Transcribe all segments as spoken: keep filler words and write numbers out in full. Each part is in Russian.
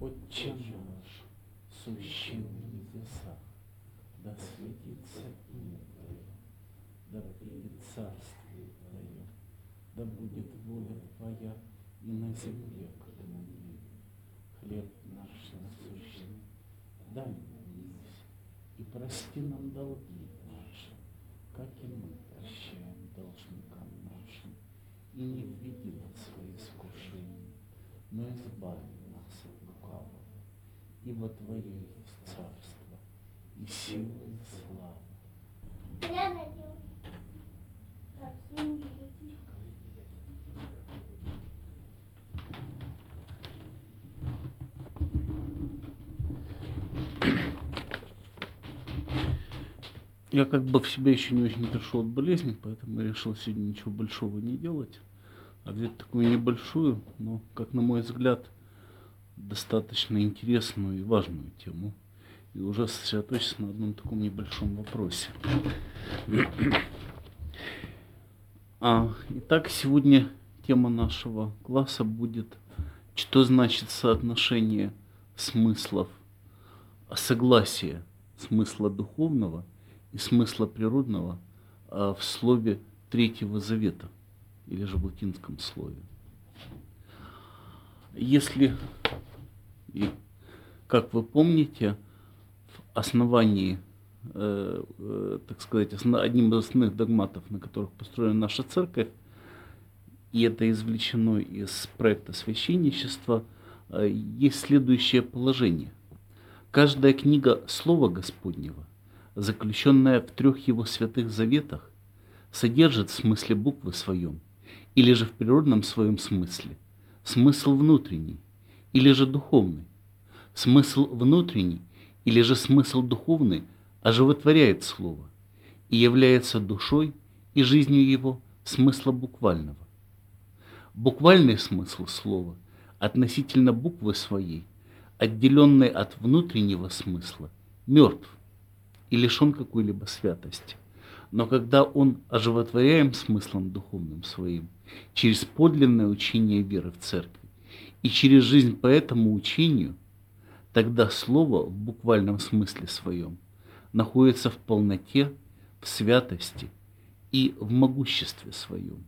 Отче наш, сущий на небесах, да светится имя Твое, да придет царствие Твое, да будет воля Твоя и на земле, как и на небе. Хлеб наш насущный дай нам днесь, и прости нам долги наши, как и мы прощаем должникам нашим, и не введи нас в свои искушения, но избави нас от лукавого. Ибо Твое есть царство, и сила, и слава. Я как бы в себя еще не очень пришел от болезни, поэтому я решил сегодня ничего большого не делать, а взять такую небольшую, но, как на мой взгляд, достаточно интересную и важную тему, и уже сосредоточиться на одном таком небольшом вопросе. А, итак, сегодня тема нашего класса будет, что значит соотношение смыслов, согласия смысла духовного и смысла природного а, в слове Третьего Завета, или же в латинском слове. Если, и, как вы помните, в основании, э, э, так сказать, основ, одним из основных догматов, на которых построена наша церковь, и это извлечено из проекта священничества, э, есть следующее положение. Каждая книга Слова Господнего, заключенная в трех его святых заветах, содержит в смысле буквы своем, или же в природном своем смысле, смысл внутренний, или же духовный. Смысл внутренний, или же смысл духовный оживотворяет слово и является душой и жизнью его смысла буквального. Буквальный смысл слова относительно буквы своей, отделенный от внутреннего смысла, мертв и лишен какой-либо святости. Но когда он оживотворяем смыслом духовным своим, через подлинное учение веры в церкви и через жизнь по этому учению, тогда слово в буквальном смысле своем находится в полноте, в святости и в могуществе своем.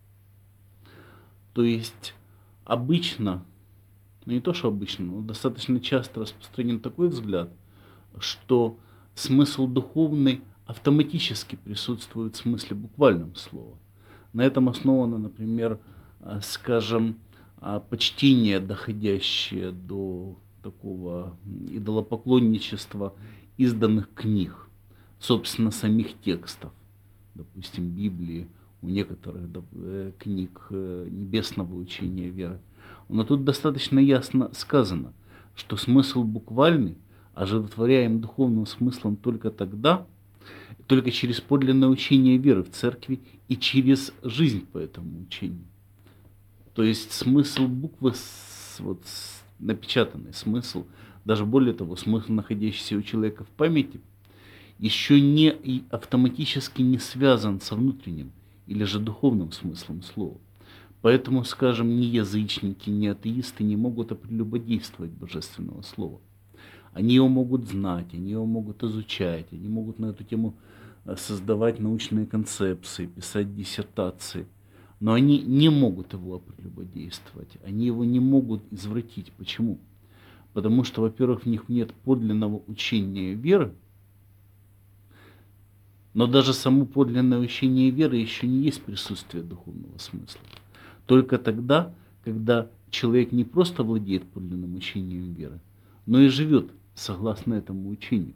То есть обычно, ну не то что обычно, но достаточно часто распространен такой взгляд, что смысл духовный автоматически присутствует в смысле буквальном слова. На этом основано, например, скажем, почтение, доходящее до такого идолопоклонничества изданных книг, собственно, самих текстов, допустим, Библии, у некоторых книг небесного учения веры. Но тут достаточно ясно сказано, что смысл буквальный оживотворяем духовным смыслом только тогда, только через подлинное учение веры в церкви и через жизнь по этому учению. То есть смысл буквы, вот, напечатанный смысл, даже более того, смысл, находящийся у человека в памяти, еще не и автоматически не связан со внутренним или же духовным смыслом слова. Поэтому, скажем, ни язычники, ни атеисты не могут опрелюбодействовать божественного слова. Они его могут знать, они его могут изучать, они могут на эту тему создавать научные концепции, писать диссертации. Но они не могут его опрелюбодействовать, они его не могут извратить. Почему? Потому что, во-первых, в них нет подлинного учения веры, но даже само подлинное учение веры еще не есть присутствие духовного смысла. Только тогда, когда человек не просто владеет подлинным учением веры, но и живет согласно этому учению.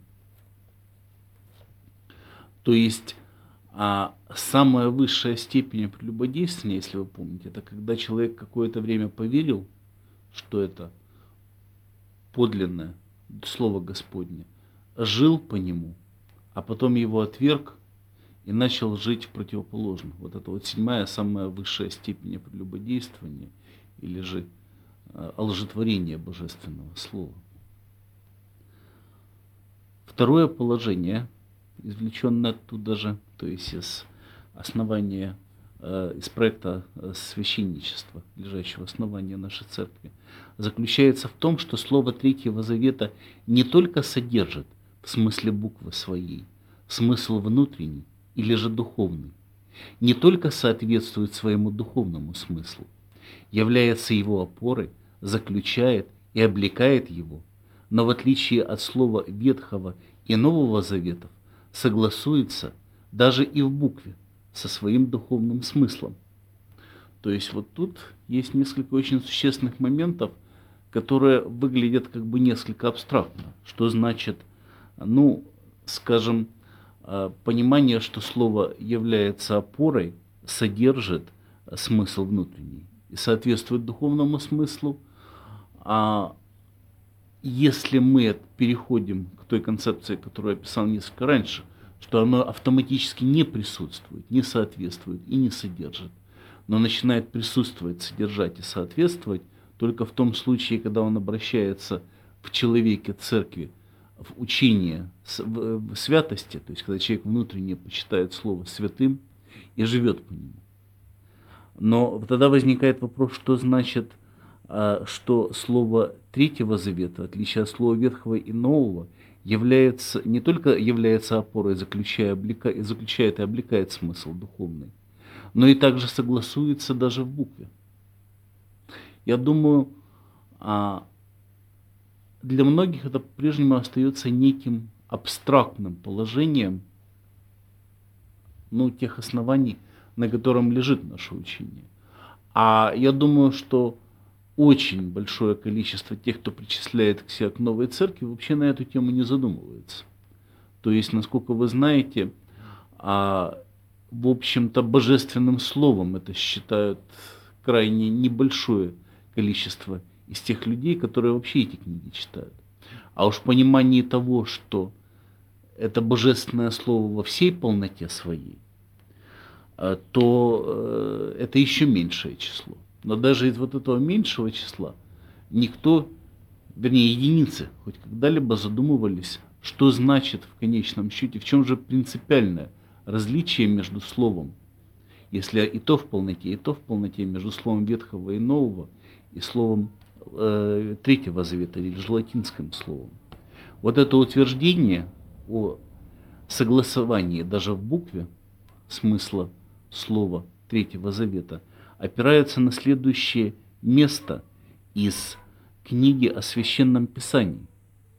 То есть а самая высшая степень прелюбодействия, если вы помните, это когда человек какое-то время поверил, что это подлинное Слово Господне, жил по нему, а потом его отверг и начал жить в противоположном. Вот это вот седьмая, самая высшая степень прелюбодействия или же олжетворения Божественного Слова. Второе положение, извлеченное оттуда же, то есть из основания э, из проекта э, священничества, лежащего в основании нашей церкви, заключается в том, что слово Третьего Завета не только содержит в смысле буквы своей смысл внутренний или же духовный, не только соответствует своему духовному смыслу, является его опорой, заключает и облекает его, но в отличие от слова Ветхого и Нового Заветов, согласуется даже и в букве со своим духовным смыслом. То есть вот тут есть несколько очень существенных моментов, которые выглядят как бы несколько абстрактно. Что значит, ну, скажем, понимание, что слово является опорой, содержит смысл внутренний и соответствует духовному смыслу. А если мы переходим к той концепции, которую я описал несколько раньше, что оно автоматически не присутствует, не соответствует и не содержит, но начинает присутствовать, содержать и соответствовать только в том случае, когда он обращается в человеке церкви в учение в святости, то есть когда человек внутренне почитает слово святым и живет по нему. Но тогда возникает вопрос, что значит, что слово Третьего Завета, в отличие от слова Ветхого и Нового, является, не только является опорой, заключая, облика, заключает и облекает смысл духовный, но и также согласуется даже в букве. Я думаю, для многих это по-прежнему остается неким абстрактным положением, ну, тех оснований, на котором лежит наше учение. А я думаю, что очень большое количество тех, кто причисляет к себе к новой церкви, вообще на эту тему не задумывается. То есть, насколько вы знаете, а, в общем-то, божественным словом это считают крайне небольшое количество из тех людей, которые вообще эти книги читают. А уж в понимании того, что это божественное слово во всей полноте своей, то это еще меньшее число. Но даже из вот этого меньшего числа никто, вернее единицы, хоть когда-либо задумывались, что значит в конечном счете, в чем же принципиальное различие между словом, если и то в полноте, и то в полноте, между словом Ветхого и Нового и словом э, Третьего Завета, или же латинским словом. Вот это утверждение о согласовании даже в букве смысла слова Третьего Завета опирается на следующее место из книги о Священном Писании.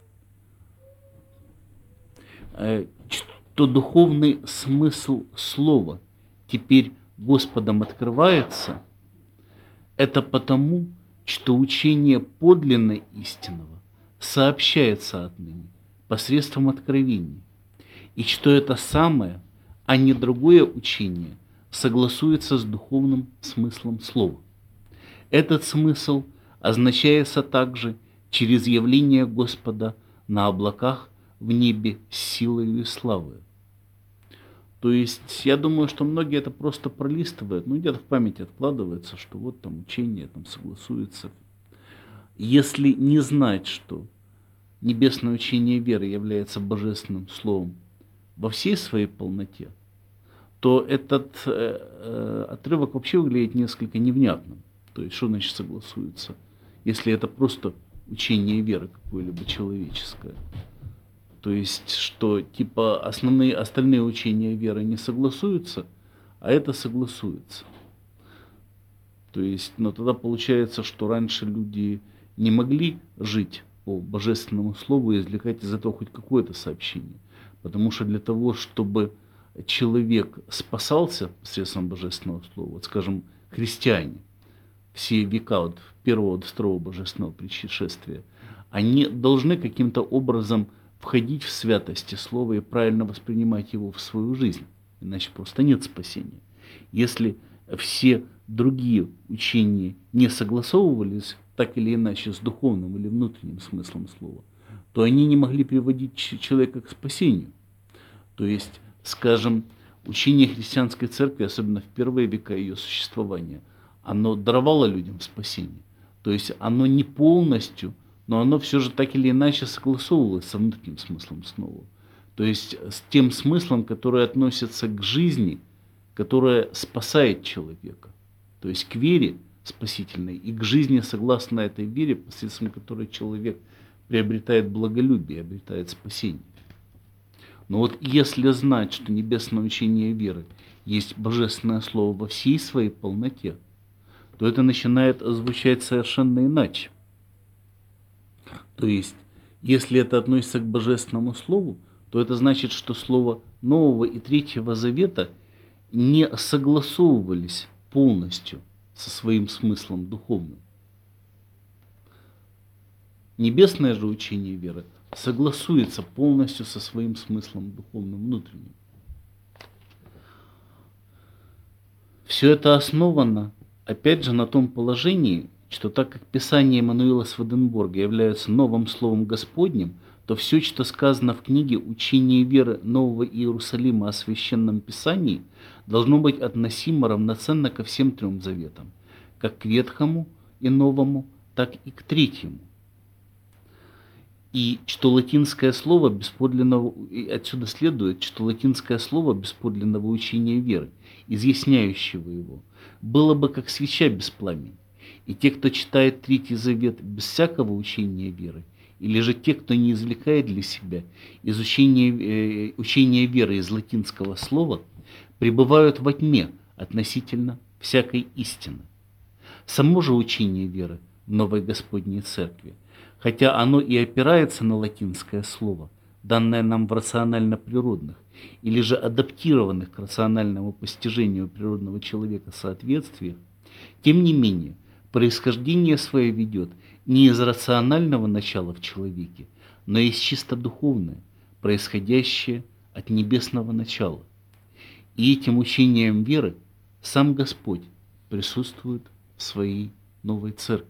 Что духовный смысл слова теперь Господом открывается, это потому, что учение подлинно истинного сообщается отныне посредством откровений, и что это самое, а не другое учение согласуется с духовным смыслом слова. Этот смысл означается также через явление Господа на облаках в небе с силой и славой. То есть я думаю, что многие это просто пролистывают, ну где-то в памяти откладывается, что вот там учение там согласуется. Если не знать, что небесное учение веры является божественным словом во всей своей полноте, то этот э, э, отрывок вообще выглядит несколько невнятным. То есть, что значит согласуется, если это просто учение веры какое-либо человеческое. То есть, что типа основные, остальные учения веры не согласуются, а это согласуется. То есть, но тогда получается, что раньше люди не могли жить по божественному слову и извлекать из этого хоть какое-то сообщение. Потому что для того, чтобы человек спасался посредством божественного слова, вот скажем, христиане, все века от первого до второго божественного пришествия, они должны каким-то образом входить в святости слова и правильно воспринимать его в свою жизнь. Иначе просто нет спасения. Если все другие учения не согласовывались так или иначе с духовным или внутренним смыслом слова, то они не могли приводить человека к спасению. То есть, скажем, учение христианской церкви, особенно в первые века ее существования, оно даровало людям спасение. То есть оно не полностью, но оно все же так или иначе согласовывалось со внутренним смыслом снова. То есть с тем смыслом, который относится к жизни, которое спасает человека. То есть к вере спасительной и к жизни согласно этой вере, посредством которой человек приобретает благолюбие, обретает спасение. Но вот если знать, что небесное учение веры есть божественное слово во всей своей полноте, то это начинает звучать совершенно иначе. То есть, если это относится к божественному слову, то это значит, что слово Нового и Третьего Завета не согласовывались полностью со своим смыслом духовным. Небесное же учение веры согласуется полностью со своим смыслом духовным внутренним. Все это основано, опять же, на том положении, что так как Писание Эммануила Сведенборга является новым словом Господним, то все, что сказано в книге «Учение веры Нового Иерусалима о Священном Писании», должно быть относимо равноценно ко всем трем заветам, как к Ветхому и Новому, так и к Третьему. И что латинское слово бесподлинного, и отсюда следует, что латинское слово бесподлинного учения веры, изъясняющего его, было бы как свеча без пламени. И те, кто читает Третий Завет без всякого учения веры, или же те, кто не извлекает для себя из учения, э, учения веры из латинского слова, пребывают во тьме относительно всякой истины. Само же учение веры в Новой Господней Церкви, хотя оно и опирается на латинское слово, данное нам в рационально-природных, или же адаптированных к рациональному постижению природного человека соответствиях, тем не менее, происхождение свое ведет не из рационального начала в человеке, но из чисто духовное, происходящее от небесного начала. И этим учением веры сам Господь присутствует в своей новой церкви.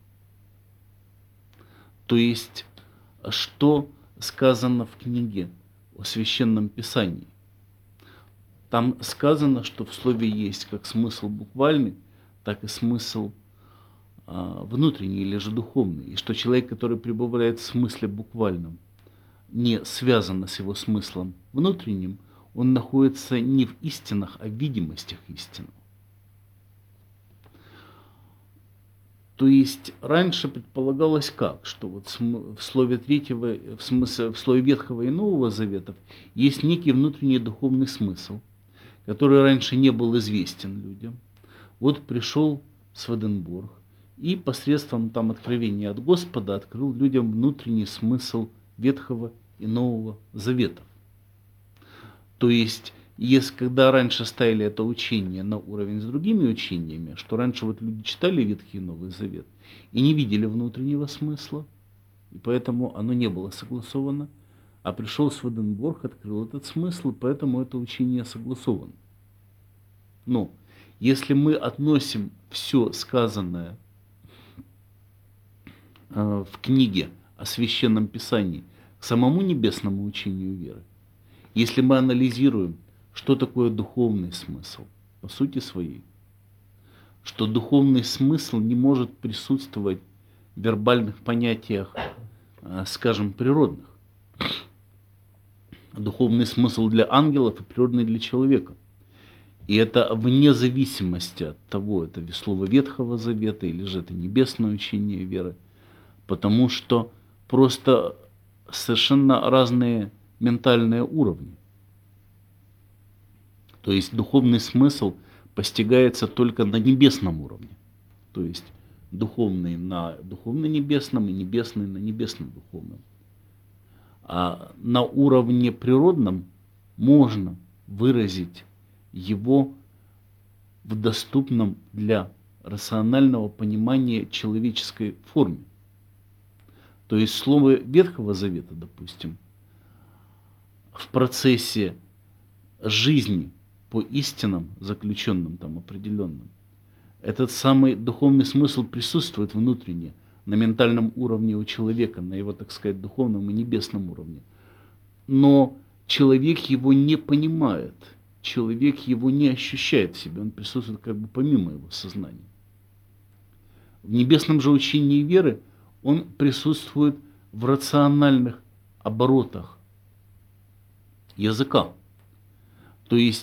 То есть, что сказано в книге о Священном Писании? Там сказано, что в слове есть как смысл буквальный, так и смысл а, внутренний или же духовный. И что человек, который пребывает в смысле буквальном, не связан с его смыслом внутренним, он находится не в истинах, а в видимостях истинного. То есть раньше предполагалось как, что вот в слове третьего, в смысле, в слове Ветхого и Нового Заветов есть некий внутренний духовный смысл, который раньше не был известен людям. Вот пришел Сведенборг и посредством там откровения от Господа открыл людям внутренний смысл Ветхого и Нового Заветов. То есть, если когда раньше ставили это учение на уровень с другими учениями, что раньше вот люди читали Ветхий и Новый Завет и не видели внутреннего смысла, и поэтому оно не было согласовано, а пришел Сведенборг, открыл этот смысл, поэтому это учение согласовано. Но если мы относим все сказанное э, в книге о Священном Писании к самому небесному учению веры, если мы анализируем, что такое духовный смысл по сути своей, что духовный смысл не может присутствовать в вербальных понятиях, скажем, природных. Духовный смысл для ангелов и природный для человека. И это вне зависимости от того, это слово Ветхого Завета или же это небесное учение веры, потому что просто совершенно разные ментальные уровни. То есть духовный смысл постигается только на небесном уровне. То есть духовный на духовно-небесном и небесный на небесно-духовном. А на уровне природном можно выразить его в доступном для рационального понимания человеческой форме. То есть слово Ветхого Завета, допустим, в процессе жизни по истинам, заключенным там определенным, этот самый духовный смысл присутствует внутренне, на ментальном уровне у человека, на его, так сказать, духовном и небесном уровне. Но человек его не понимает, человек его не ощущает в себе, он присутствует как бы помимо его сознания. В небесном же учении веры он присутствует в рациональных оборотах языка. То есть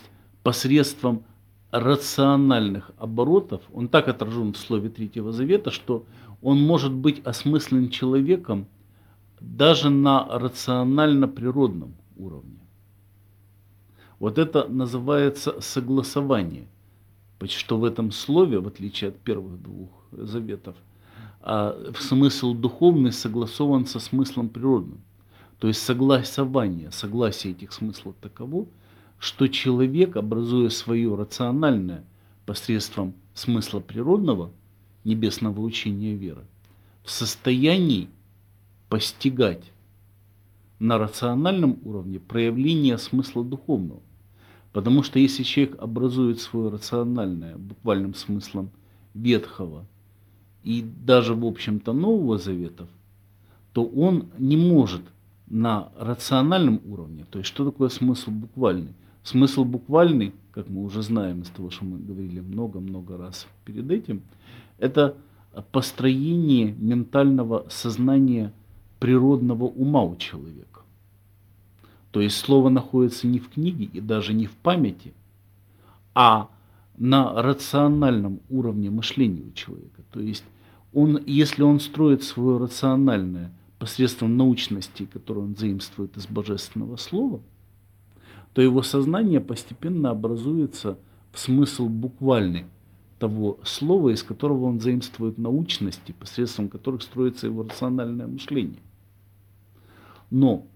посредством рациональных оборотов, он так отражен в слове Третьего Завета, что он может быть осмыслен человеком даже на рационально-природном уровне. Вот это называется согласование. Что в этом слове, в отличие от первых двух заветов, смысл духовный согласован со смыслом природным. То есть согласование, согласие этих смыслов таково, что человек, образуя свое рациональное посредством смысла природного, небесного учения веры, в состоянии постигать на рациональном уровне проявление смысла духовного. Потому что если человек образует свое рациональное, буквальным смыслом Ветхого и даже, в общем-то, Нового Заветов, то он не может на рациональном уровне, то есть что такое смысл буквальный? Смысл буквальный, как мы уже знаем из того, что мы говорили много-много раз перед этим, это построение ментального сознания природного ума у человека. То есть слово находится не в книге и даже не в памяти, а на рациональном уровне мышления у человека. То есть он, если он строит свое рациональное посредством научности, которую он заимствует из божественного слова, то его сознание постепенно образуется в смысл буквальный того слова, из которого он заимствует научности, посредством которых строится его рациональное мышление. Но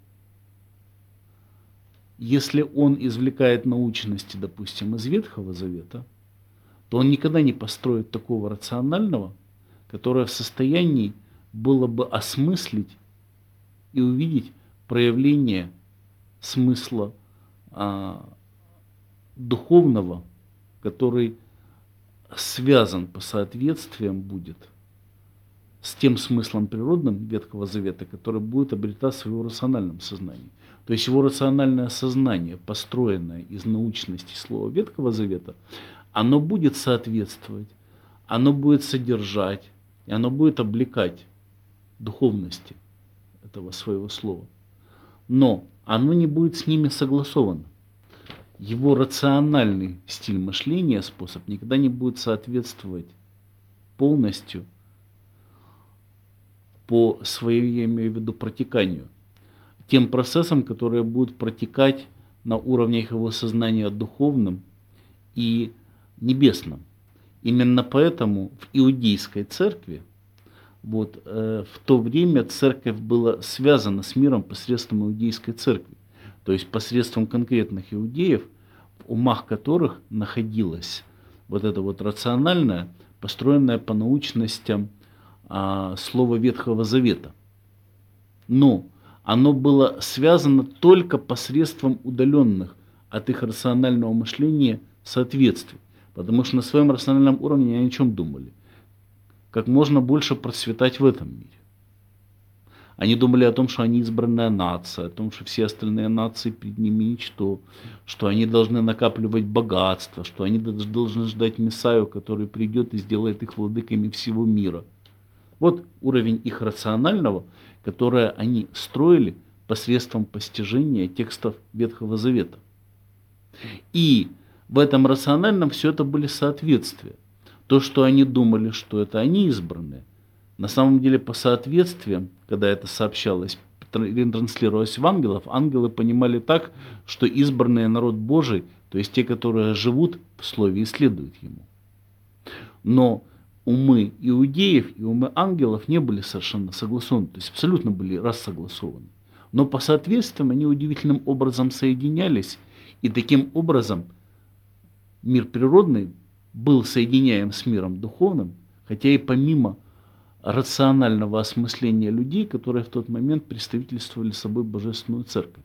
если он извлекает научности, допустим, из Ветхого Завета, то он никогда не построит такого рационального, которое в состоянии было бы осмыслить и увидеть проявление смысла а, духовного, который связан по соответствиям будет с тем смыслом природным Ветхого Завета, который будет обретаться в его рациональном сознании. То есть его рациональное сознание, построенное из научности слова Ветхого Завета, оно будет соответствовать, оно будет содержать, и оно будет облекать духовности этого своего слова. Но оно не будет с ними согласовано. Его рациональный стиль мышления, способ, никогда не будет соответствовать полностью по своему, я имею в виду, протеканию, тем процессам, которые будут протекать на уровнях его сознания духовным и небесном. Именно поэтому в иудейской церкви вот, э, в то время церковь была связана с миром посредством иудейской церкви. То есть посредством конкретных иудеев, в умах которых находилось вот это вот рациональное, построенное по научностям а, слово Ветхого Завета. Но оно было связано только посредством удаленных от их рационального мышления соответствий. Потому что на своем рациональном уровне они о чем думали? Как можно больше процветать в этом мире. Они думали о том, что они избранная нация, о том, что все остальные нации перед ними ничто, что они должны накапливать богатство, что они должны ждать Мессию, который придет и сделает их владыками всего мира. Вот уровень их рационального, которое они строили посредством постижения текстов Ветхого Завета. И в этом рациональном все это были соответствия. То, что они думали, что это они избранные, на самом деле по соответствиям, когда это сообщалось, транслировалось в ангелов, ангелы понимали так, что избранный народ Божий, то есть те, которые живут в Слове и следуют Ему. Но умы иудеев и умы ангелов не были совершенно согласованы, то есть абсолютно были рассогласованы. Но по соответствиям они удивительным образом соединялись, и таким образом мир природный был соединяем с миром духовным, хотя и помимо рационального осмысления людей, которые в тот момент представительствовали собой Божественную Церковь.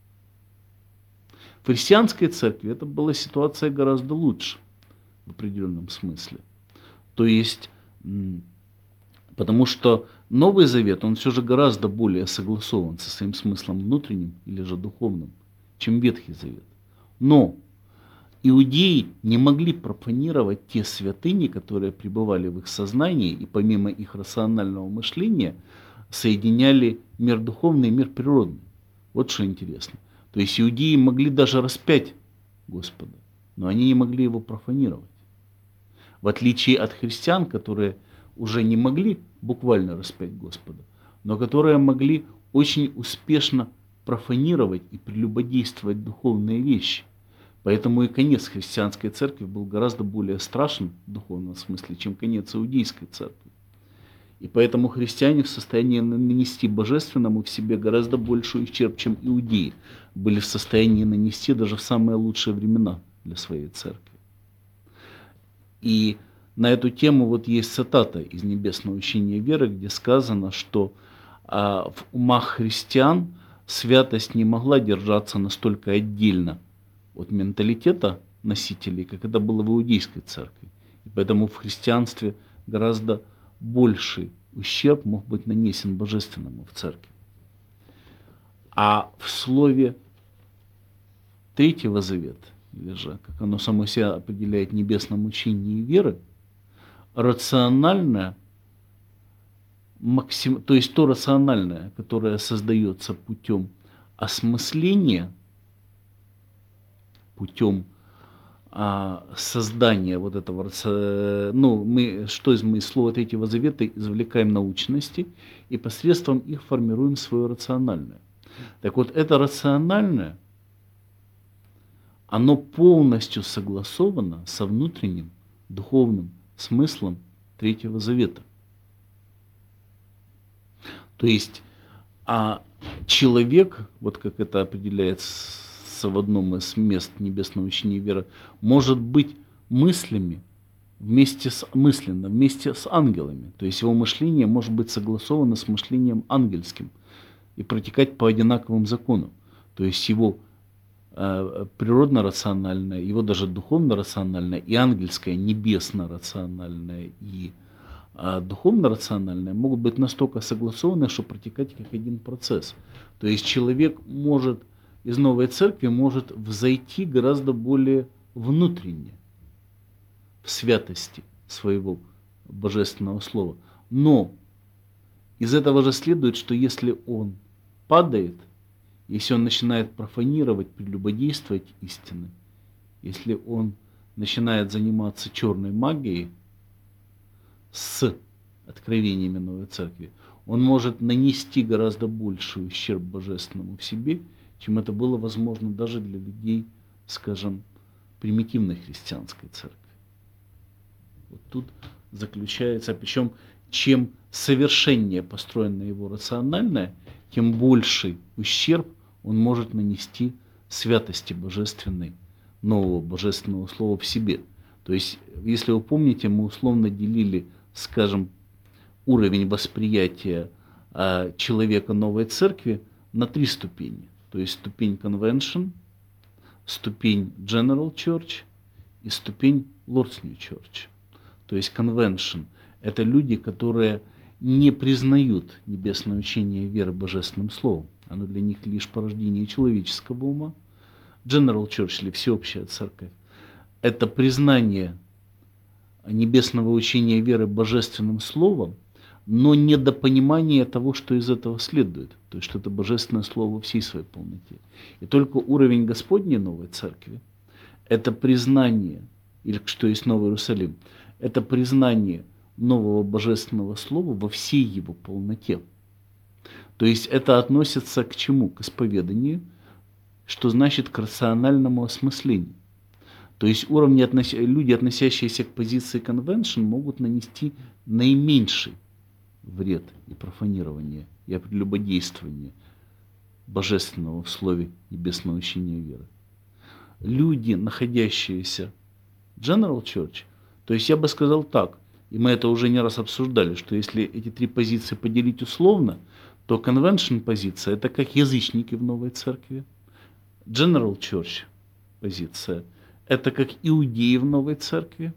В христианской церкви это была ситуация гораздо лучше в определенном смысле. То есть, потому что Новый Завет, он все же гораздо более согласован со своим смыслом внутренним или же духовным, чем Ветхий Завет. Но иудеи не могли профанировать те святыни, которые пребывали в их сознании, и помимо их рационального мышления соединяли мир духовный и мир природный. Вот что интересно. То есть иудеи могли даже распять Господа, но они не могли его профанировать. В отличие от христиан, которые уже не могли буквально распять Господа, но которые могли очень успешно профанировать и прелюбодействовать духовные вещи. Поэтому и конец христианской церкви был гораздо более страшен в духовном смысле, чем конец иудейской церкви. И поэтому христиане в состоянии нанести божественному в себе гораздо больший ущерб, чем иудеи были в состоянии нанести даже в самые лучшие времена для своей церкви. И на эту тему вот есть цитата из «Небесного учения веры», где сказано, что а, в умах христиан святость не могла держаться настолько отдельно от менталитета носителей, как это было в иудейской церкви. И поэтому в христианстве гораздо больший ущерб мог быть нанесен божественному в церкви. А в слове Третьего Завета, или же, как оно само себя определяет, небесном учении веры, рациональное, максим, то есть то рациональное, которое создается путем осмысления, путем а, создания вот этого, ну, мы, что из мы из слова Третьего Завета извлекаем научности и посредством их формируем свое рациональное. Так вот, это рациональное, оно полностью согласовано со внутренним духовным смыслом Третьего Завета. То есть, а человек, вот как это определяется в одном из мест небесного учения веры, может быть мыслями вместе с мысленно, вместе с ангелами. То есть его мышление может быть согласовано с мышлением ангельским и протекать по одинаковым законам. То есть его э, природно-рациональное, его даже духовно-рациональное и ангельское, небесно-рациональное и э, духовно-рациональное могут быть настолько согласованы, что протекать как один процесс. То есть человек может из новой церкви может взойти гораздо более внутренне в святости своего божественного слова. Но из этого же следует, что если он падает, если он начинает профанировать, прелюбодействовать истины, если он начинает заниматься черной магией с откровениями новой церкви, он может нанести гораздо больший ущерб божественному в себе, чем это было возможно даже для людей, скажем, примитивной христианской церкви. Вот тут заключается, причем чем совершеннее построено его рациональное, тем больший ущерб он может нанести святости божественной, нового божественного слова в себе. То есть, если вы помните, мы условно делили, скажем, уровень восприятия э, человека новой церкви на три ступени. То есть ступень Convention, ступень General Church и ступень Lord's New Church. То есть Convention – это люди, которые не признают небесное учение веры божественным словом. Оно для них лишь порождение человеческого ума. General Church или всеобщая церковь – это признание небесного учения веры божественным словом, но недопонимание того, что из этого следует. То есть, что это божественное слово во всей своей полноте. И только уровень Господней новой церкви – это признание, или что есть Новый Иерусалим, это признание нового божественного слова во всей его полноте. То есть, это относится к чему? К исповеданию, что значит к рациональному осмыслению. То есть, уровни, относ... люди, относящиеся к позиции Convention, могут нанести наименьший вред и профанирование, и прелюбодействование божественного в слове небесного учения веры. Люди, находящиеся в General Church, то есть я бы сказал так, и мы это уже не раз обсуждали, что если эти три позиции поделить условно, то Convention позиция – это как язычники в новой церкви, General Church позиция – это как иудеи в новой церкви,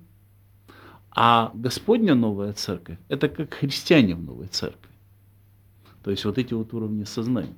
а Господня новая церковь – это как христиане в новой церкви. То есть вот эти вот уровни сознания.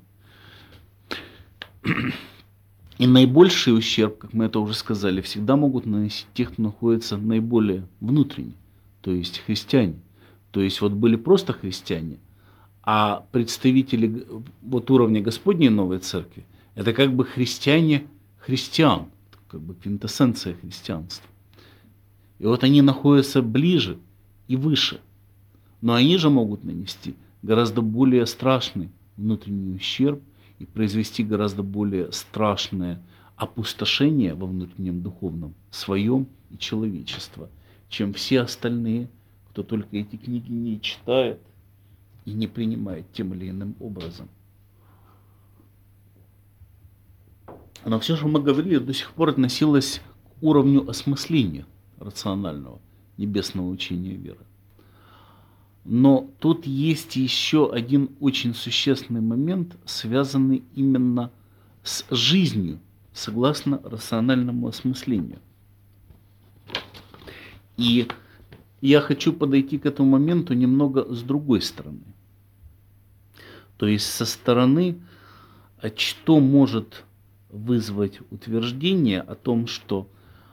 И наибольший ущерб, как мы это уже сказали, всегда могут наносить те, кто находится наиболее внутренне, то есть христиане. То есть вот были просто христиане, а представители вот уровня Господней новой церкви – это как бы христиане христиан, как бы квинтэссенция христианства. И вот они находятся ближе и выше, но они же могут нанести гораздо более страшный внутренний ущерб и произвести гораздо более страшное опустошение во внутреннем духовном своем и человечества, чем все остальные, кто только эти книги не читает и не принимает тем или иным образом. Но все, что мы говорили, до сих пор относилось к уровню осмысления рационального небесного учения веры. Но тут есть еще один очень существенный момент, связанный именно с жизнью, согласно рациональному осмыслению. И я хочу подойти к этому моменту немного с другой стороны. То есть со стороны, что может вызвать утверждение о том, что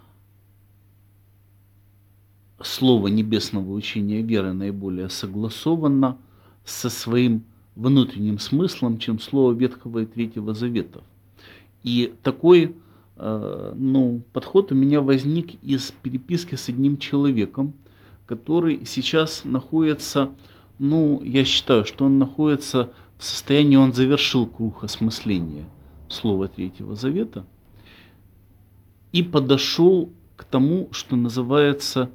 слово небесного учения веры наиболее согласовано со своим внутренним смыслом, чем слово Ветхого и Третьего Заветов. И такой э, ну, подход у меня возник из переписки с одним человеком, который сейчас находится, ну, я считаю, что он находится в состоянии, он завершил круг осмысления слова Третьего Завета и подошел к тому, что называется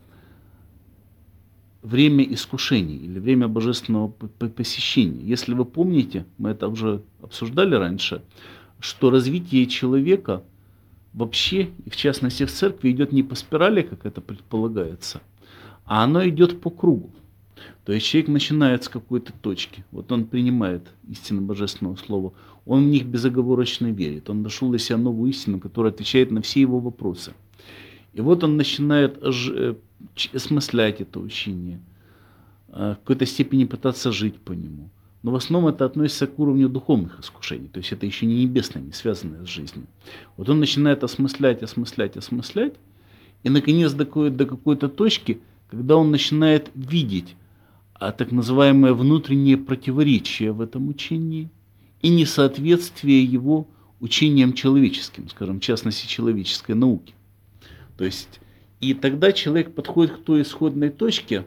время искушений или время божественного посещения. Если вы помните, мы это уже обсуждали раньше, что развитие человека вообще, и в частности в церкви, идет не по спирали, как это предполагается, а оно идет по кругу. То есть человек начинает с какой-то точки, вот он принимает истину божественного слова, он в них безоговорочно верит, он нашел для себя новую истину, которая отвечает на все его вопросы. И вот он начинает осмыслять это учение, в какой-то степени пытаться жить по нему. Но в основном это относится к уровню духовных искушений, то есть это еще не небесное, не связанное с жизнью. Вот он начинает осмыслять, осмыслять, осмыслять, и наконец доходит до какой-то точки, когда он начинает видеть а, так называемое внутреннее противоречие в этом учении и несоответствие его учениям человеческим, скажем, в частности человеческой науки. То есть, и тогда человек подходит к той исходной точке,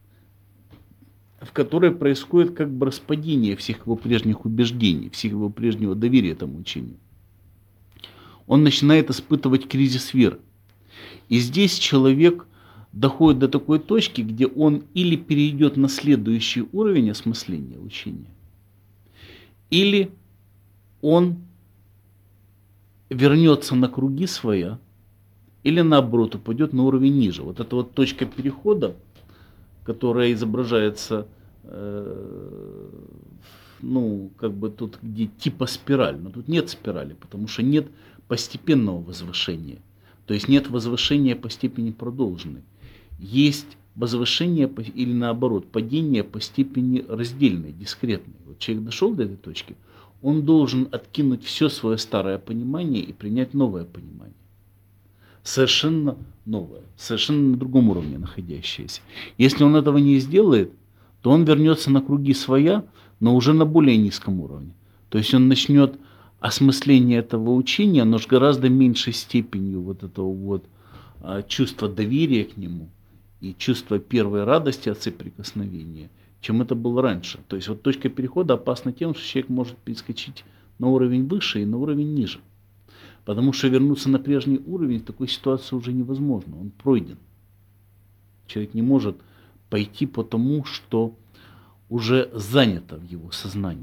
в которой происходит как бы распадение всех его прежних убеждений, всех его прежнего доверия этому учению. Он начинает испытывать кризис веры. И здесь человек доходит до такой точки, где он или перейдет на следующий уровень осмысления учения, или он вернется на круги своя, или наоборот упадет на уровень ниже. Вот эта вот точка перехода, которая изображается, э, ну, как бы тут где типа спираль, но тут нет спирали, потому что нет постепенного возвышения. То есть нет возвышения по степени продолженной. Есть возвышение или наоборот падение по степени раздельной, дискретной. Вот человек дошел до этой точки, он должен откинуть все свое старое понимание и принять новое понимание. Совершенно новое, совершенно на другом уровне находящееся. Если он этого не сделает, то он вернется на круги своя, но уже на более низком уровне. То есть он начнет осмысление этого учения, но с гораздо меньшей степенью вот этого вот а, чувства доверия к нему и чувства первой радости от соприкосновения, чем это было раньше. То есть вот точка перехода опасна тем, что человек может перескочить на уровень выше и на уровень ниже. Потому что вернуться на прежний уровень в такой ситуации уже невозможно, он пройден. Человек не может пойти по тому, что уже занято в его сознании.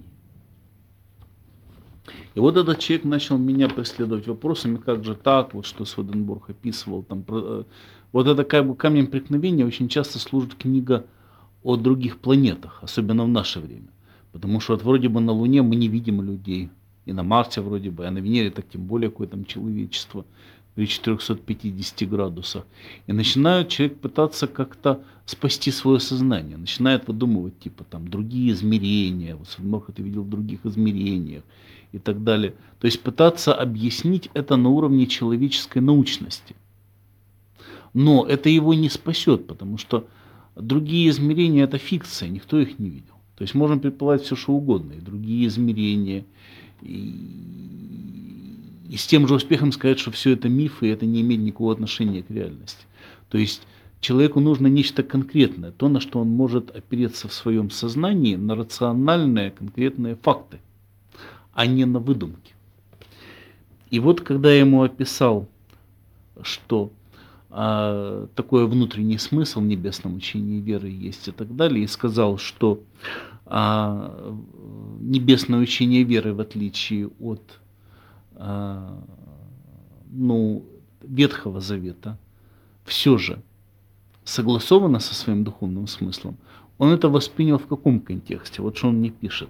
И вот этот человек начал меня преследовать вопросами, как же так, вот что Сведенборг описывал. Там, вот это как бы камнем преткновения очень часто служит книга о других планетах, особенно в наше время. Потому что вот вроде бы на Луне мы не видим людей, и на Марсе вроде бы, а на Венере так тем более какое там человечество при четырехстах пятидесяти градусах. И начинает человек пытаться как-то спасти свое сознание, начинает выдумывать типа там другие измерения, вот Сведенборг это видел в других измерениях и так далее. То есть пытаться объяснить это на уровне человеческой научности. Но это его не спасет, потому что другие измерения это фикция, никто их не видел. То есть можно предполагать все, что угодно, и другие измерения, и, и с тем же успехом сказать, что все это мифы, и это не имеет никакого отношения к реальности. То есть человеку нужно нечто конкретное, то, на что он может опереться в своем сознании, на рациональные конкретные факты, а не на выдумки. И вот когда я ему описал, что а, такой внутренний смысл в небесном учении веры есть и так далее, и сказал, что а, небесное учение веры, в отличие от а, ну, Ветхого Завета, все же согласовано со своим духовным смыслом, он это воспринял в каком контексте? Вот что он мне пишет.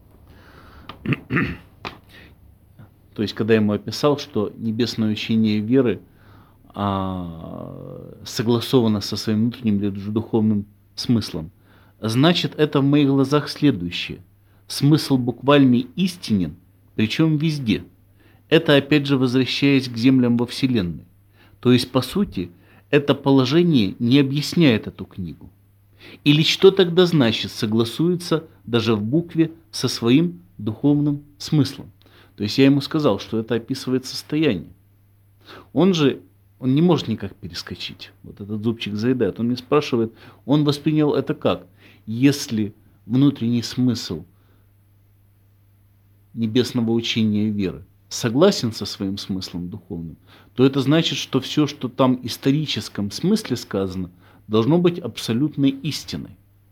То есть, когда я ему описал, что небесное учение веры а, согласовано со своим внутренним или же духовным смыслом, значит, это в моих глазах следующее. Смысл буквальный истинен, причем везде. Это опять же возвращаясь к землям во Вселенной. То есть, по сути, это положение не объясняет эту книгу. Или что тогда значит согласуется даже в букве со своим духовным смыслом? То есть я ему сказал, что это описывает состояние. Он же, он не может никак перескочить. Вот этот зубчик заедает. Он мне спрашивает, он воспринял это как? Если внутренний смысл небесного учения веры согласен со своим смыслом духовным, то это значит, что все, что там в историческом смысле сказано, должно быть абсолютной истиной.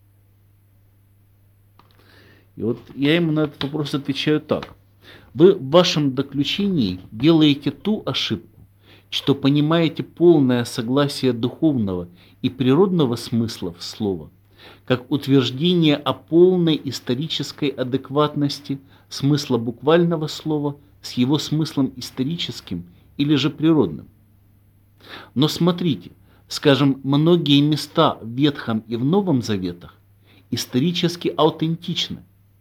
И вот я ему на этот вопрос отвечаю так. Вы в вашем заключении делаете ту ошибку, что понимаете полное согласие духовного и природного смыслов слова как утверждение о полной исторической адекватности смысла буквального слова с его смыслом историческим или же природным. Но смотрите, скажем, многие места в Ветхом и в Новом Заветах исторически аутентичны.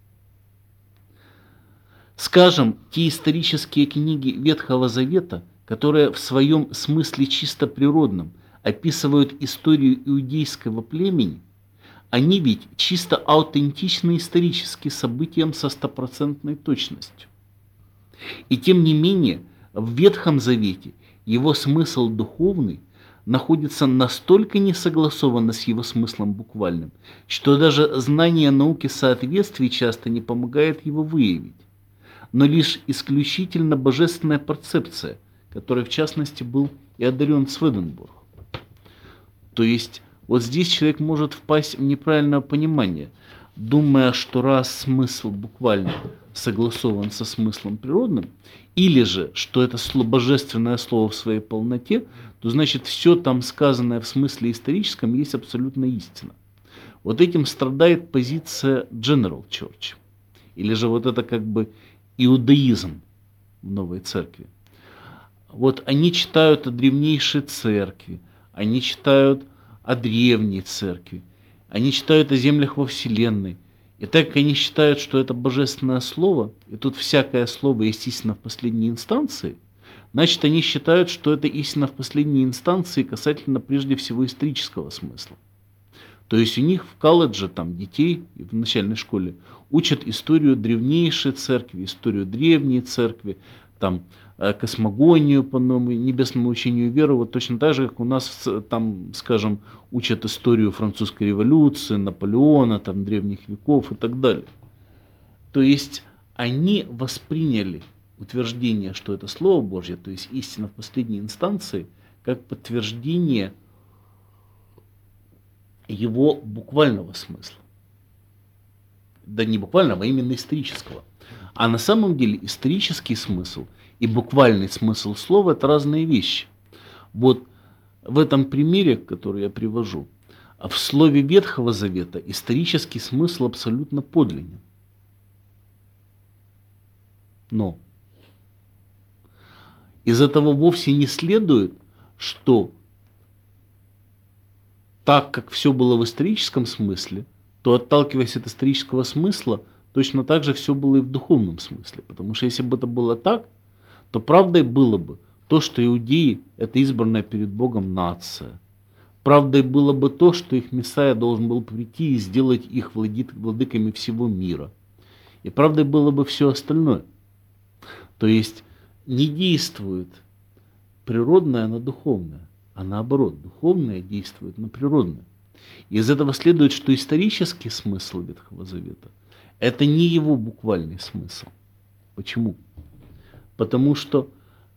Скажем, те исторические книги Ветхого Завета, которые в своем смысле чисто природном описывают историю иудейского племени, они ведь чисто аутентичны исторически событиям со стопроцентной точностью. И тем не менее, в Ветхом Завете его смысл духовный находится настолько несогласованно с его смыслом буквальным, что даже знание науки соответствий часто не помогает его выявить, но лишь исключительно божественная перцепция, которой в частности был и одарен Сведенборг. То есть вот здесь человек может впасть в неправильное понимание, думая, что раз смысл буквально согласован со смыслом природным, или же, что это божественное слово в своей полноте, то значит все там сказанное в смысле историческом есть абсолютно истина. Вот этим страдает позиция General Church, или же вот это как бы иудаизм в новой церкви. Вот они читают о древнейшей церкви, они читают о древней церкви, они читают о землях во Вселенной. И так как они считают, что это божественное слово, и тут всякое слово есть истина в последней инстанции, значит, они считают, что это истина в последней инстанции касательно прежде всего исторического смысла. То есть у них в колледже там детей в начальной школе учат историю древнейшей церкви, историю древней церкви, там космогонию по небесному учению веры, вот точно так же, как у нас там, скажем, учат историю французской революции, Наполеона, там, древних веков и так далее. То есть они восприняли утверждение, что это Слово Божье, то есть истина в последней инстанции, как подтверждение его буквального смысла. Да не буквального, а именно исторического. А на самом деле исторический смысл и буквальный смысл слова – это разные вещи. Вот в этом примере, который я привожу, в слове Ветхого Завета исторический смысл абсолютно подлинен. Но из этого вовсе не следует, что так как все было в историческом смысле, то, отталкиваясь от исторического смысла, точно так же все было и в духовном смысле. Потому что если бы это было так, то правдой было бы то, что иудеи – это избранная перед Богом нация. Правдой было бы то, что их Мессия должен был прийти и сделать их владыками всего мира. И правдой было бы все остальное. То есть не действует природное на духовное, а наоборот, духовное действует на природное. Из этого следует, что исторический смысл Ветхого Завета – это не его буквальный смысл. Почему? Потому что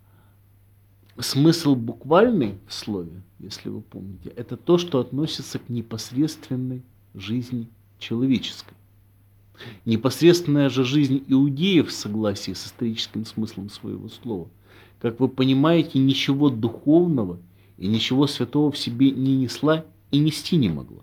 смысл буквальный в слове, если вы помните, это то, что относится к непосредственной жизни человеческой. Непосредственная же жизнь иудеев в согласии с историческим смыслом своего слова, как вы понимаете, ничего духовного и ничего святого в себе не несла и нести не могла.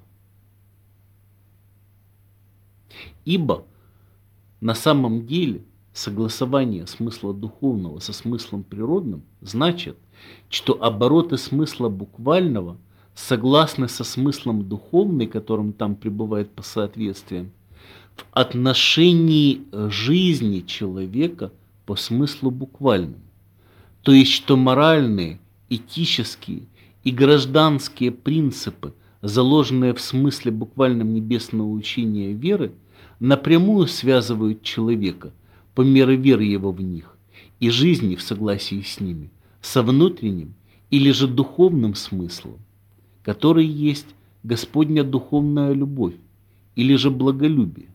Ибо на самом деле согласование смысла духовного со смыслом природным значит, что обороты смысла буквального согласны со смыслом духовным, которым там пребывает по соответствиям, в отношении жизни человека по смыслу буквальному. То есть, что моральные, этические и гражданские принципы, заложенные в смысле буквальном небесного учения веры, напрямую связывают человека по мере веры его в них и жизни в согласии с ними, со внутренним или же духовным смыслом, который есть Господня духовная любовь или же благолюбие.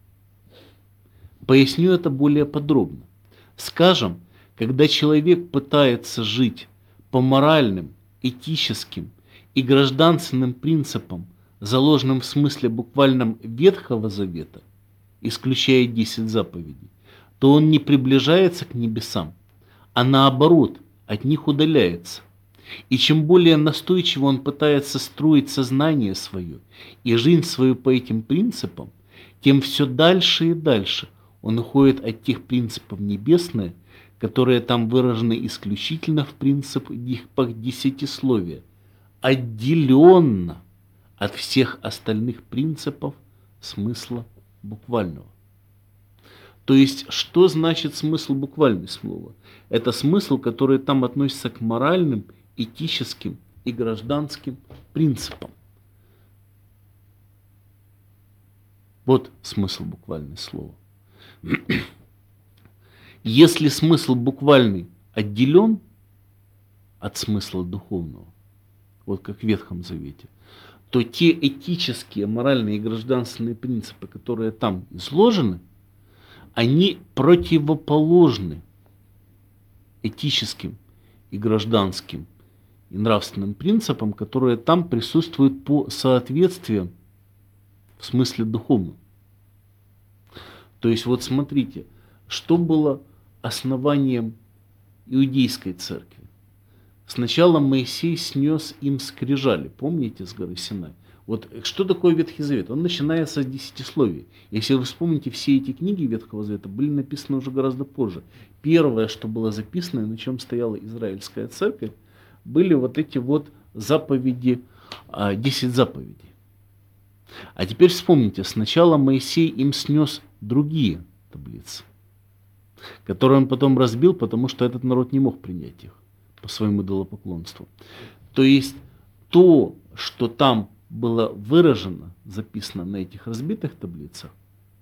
Поясню это более подробно. Скажем, когда человек пытается жить по моральным, этическим и гражданственным принципам, заложенным в смысле буквальном Ветхого Завета, исключая десять заповедей, то он не приближается к небесам, а наоборот, от них удаляется. И чем более настойчиво он пытается строить сознание свое и жизнь свою по этим принципам, тем все дальше и дальше он уходит от тех принципов небесных, которые там выражены исключительно в принципах десятисловия, отделенно от всех остальных принципов смысла буквального. То есть, что значит смысл буквального слова? Это смысл, который там относится к моральным, этическим и гражданским принципам. Вот смысл буквального слова. Если смысл буквальный отделен от смысла духовного, вот как в Ветхом Завете, то те этические, моральные и гражданственные принципы, которые там изложены, они противоположны этическим и гражданским и нравственным принципам, которые там присутствуют по соответствиям в смысле духовном. То есть вот смотрите, что было основанием иудейской церкви. Сначала Моисей снес им скрижали, помните, с горы Синай? Вот что такое Ветхий Завет? Он начинается с десятисловия. Если вы вспомните, все эти книги Ветхого Завета были написаны уже гораздо позже. Первое, что было записано, на чем стояла израильская церковь, были вот эти вот заповеди, десять заповедей. А теперь вспомните, сначала Моисей им снес другие таблицы, которые он потом разбил, потому что этот народ не мог принять их по своему идолопоклонству. То есть то, что там было выражено, записано на этих разбитых таблицах,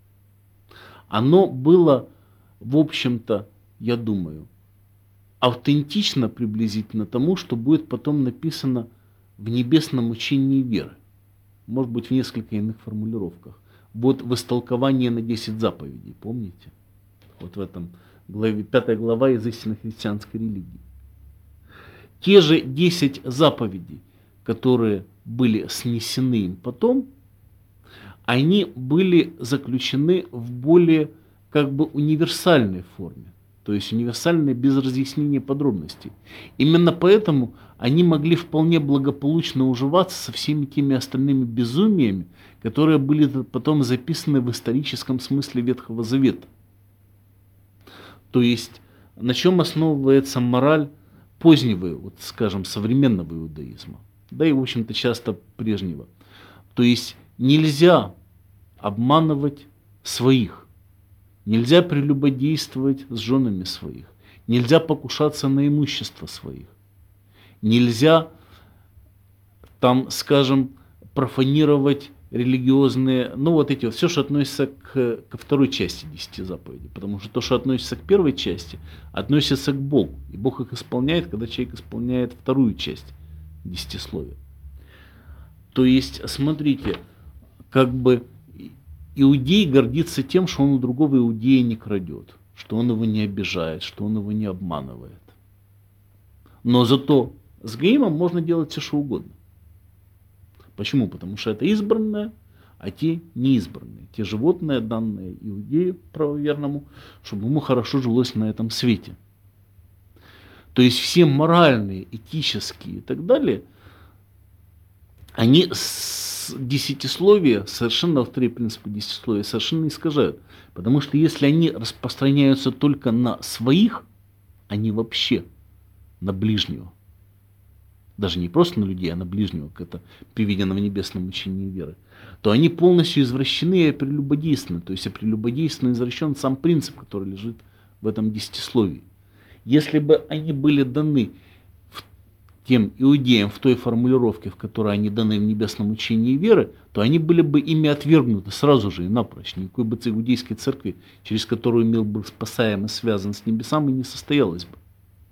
оно было, в общем-то, я думаю, автентично приблизительно тому, что будет потом написано в небесном учении веры. Может быть, в несколько иных формулировках. Вот в истолковании на десять заповедей, помните? Вот в этом главе, пятая глава из истинно христианской религии. Те же десять заповедей, которые были снесены им потом, они были заключены в более как бы универсальной форме. То есть универсальной без разъяснения подробностей. Именно поэтому они могли вполне благополучно уживаться со всеми теми остальными безумиями, которые были потом записаны в историческом смысле Ветхого Завета. То есть на чем основывается мораль позднего, вот, скажем, современного иудаизма, да и, в общем-то, часто прежнего. То есть нельзя обманывать своих, нельзя прелюбодействовать с женами своих, нельзя покушаться на имущество своих, нельзя, там, скажем, профанировать религиозные, ну вот эти вот, все, что относится к, ко второй части десяти заповедей. Потому что то, что относится к первой части, относится к Богу. И Бог их исполняет, когда человек исполняет вторую часть десятисловия. То есть, смотрите, как бы иудей гордится тем, что он у другого иудея не крадет, что он его не обижает, что он его не обманывает. Но зато с Гаимом можно делать все, что угодно. Почему? Потому что это избранное, а те неизбранные. Те животные, данные иудею правоверному, чтобы ему хорошо жилось на этом свете. То есть все моральные, этические и так далее, они с десятисловия, совершенно вторые принципы десятисловия, совершенно искажают. Потому что если они распространяются только на своих, они вообще на ближнего. Даже не просто на людей, а на ближнего, как это приведено в небесном учении веры, то они полностью извращены и прелюбодейственны. То есть прелюбодейственно извращен сам принцип, который лежит в этом десятисловии. Если бы они были даны тем иудеям в той формулировке, в которой они даны в небесном учении веры, то они были бы ими отвергнуты сразу же и напрочь. Никакой бы иудейской церкви, через которую мир был спасаем и связан с небесами, не состоялось бы.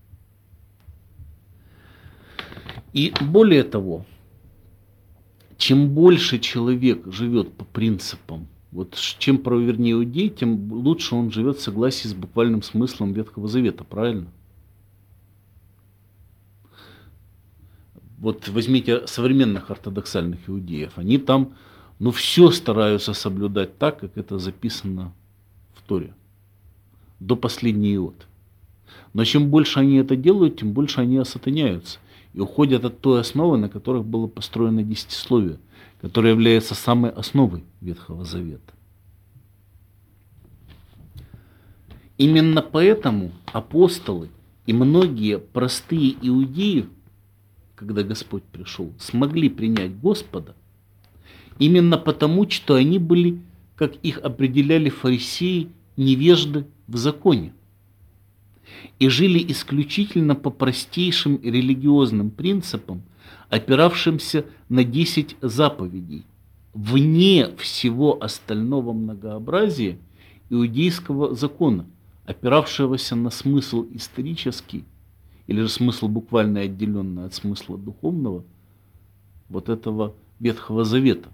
И более того, чем больше человек живет по принципам, вот чем правовернее иудей, тем лучше он живет в согласии с буквальным смыслом Ветхого Завета, правильно? Вот возьмите современных ортодоксальных иудеев, они там, ну, все стараются соблюдать так, как это записано в Торе, до последней иоты. Но чем больше они это делают, тем больше они осатаняются и уходят от той основы, на которых было построено десятисловие, которое является самой основой Ветхого Завета. Именно поэтому апостолы и многие простые иудеи, когда Господь пришел, смогли принять Господа, именно потому, что они были, как их определяли фарисеи, невежды в законе. И жили исключительно по простейшим религиозным принципам, опиравшимся на десять заповедей, вне всего остального многообразия иудейского закона, опиравшегося на смысл исторический, или же смысл буквально отделенный от смысла духовного, вот этого Ветхого Завета.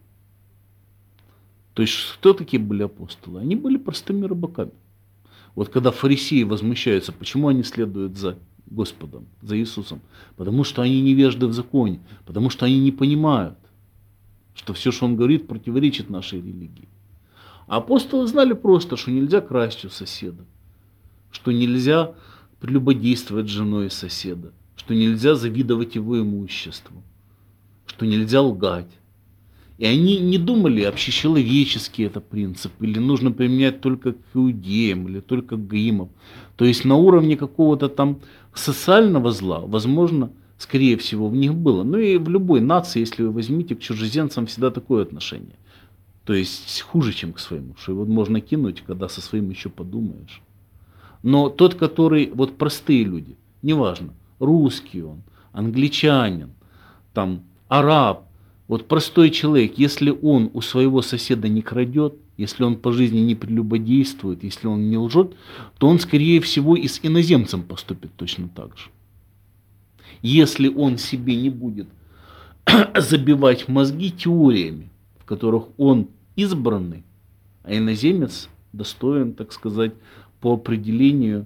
То есть, кто такие были апостолы? Они были простыми рыбаками. Вот когда фарисеи возмущаются, почему они следуют за Господом, за Иисусом? Потому что они невежды в законе, потому что они не понимают, что все, что он говорит, противоречит нашей религии. А апостолы знали просто, что нельзя красть у соседа, что нельзя прелюбодействовать с женой соседа, что нельзя завидовать его имуществу, что нельзя лгать. И они не думали, общечеловеческий это принцип, или нужно применять только к иудеям, или только к гаимам. То есть на уровне какого-то там социального зла, возможно, скорее всего, в них было. Ну и в любой нации, если вы возьмите, к чужеземцам всегда такое отношение. То есть хуже, чем к своему, что его можно кинуть, когда со своим еще подумаешь. Но тот, который, вот простые люди, неважно, русский он, англичанин, там, араб, вот простой человек, если он у своего соседа не крадет, если он по жизни не прелюбодействует, если он не лжет, то он, скорее всего, и с иноземцем поступит точно так же. Если он себе не будет забивать мозги теориями, в которых он избранный, а иноземец достоин, так сказать, по определению,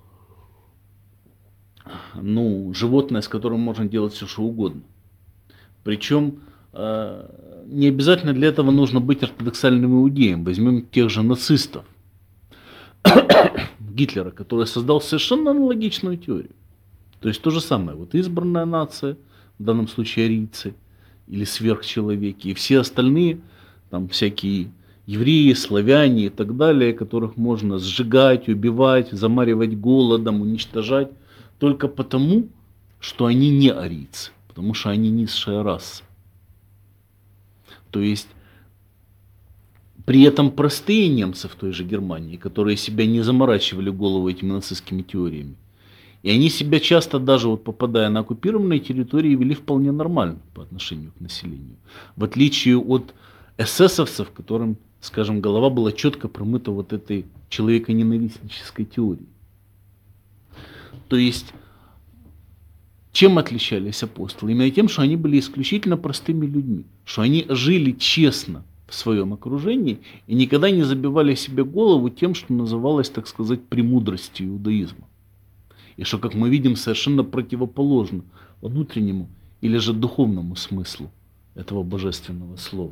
ну, животное, с которым можно делать все, что угодно. Причем э, не обязательно для этого нужно быть ортодоксальным иудеем. Возьмем тех же нацистов Гитлера, который создал совершенно аналогичную теорию. То есть то же самое. Вот избранная нация, в данном случае арийцы или сверхчеловеки, и все остальные, там всякие евреи, славяне и так далее, которых можно сжигать, убивать, замаривать голодом, уничтожать, только потому, что они не арийцы, потому что они низшая раса. То есть при этом простые немцы в той же Германии, которые себя не заморачивали голову этими нацистскими теориями, и они себя часто, даже вот попадая на оккупированные территории, вели вполне нормально по отношению к населению. В отличие от эсэсовцев, которым, скажем, голова была четко промыта вот этой человеконенавистнической теорией. То есть, чем отличались апостолы? Именно тем, что они были исключительно простыми людьми, что они жили честно в своем окружении и никогда не забивали себе голову тем, что называлось, так сказать, премудростью иудаизма. И что, как мы видим, совершенно противоположно внутреннему или же духовному смыслу этого божественного слова.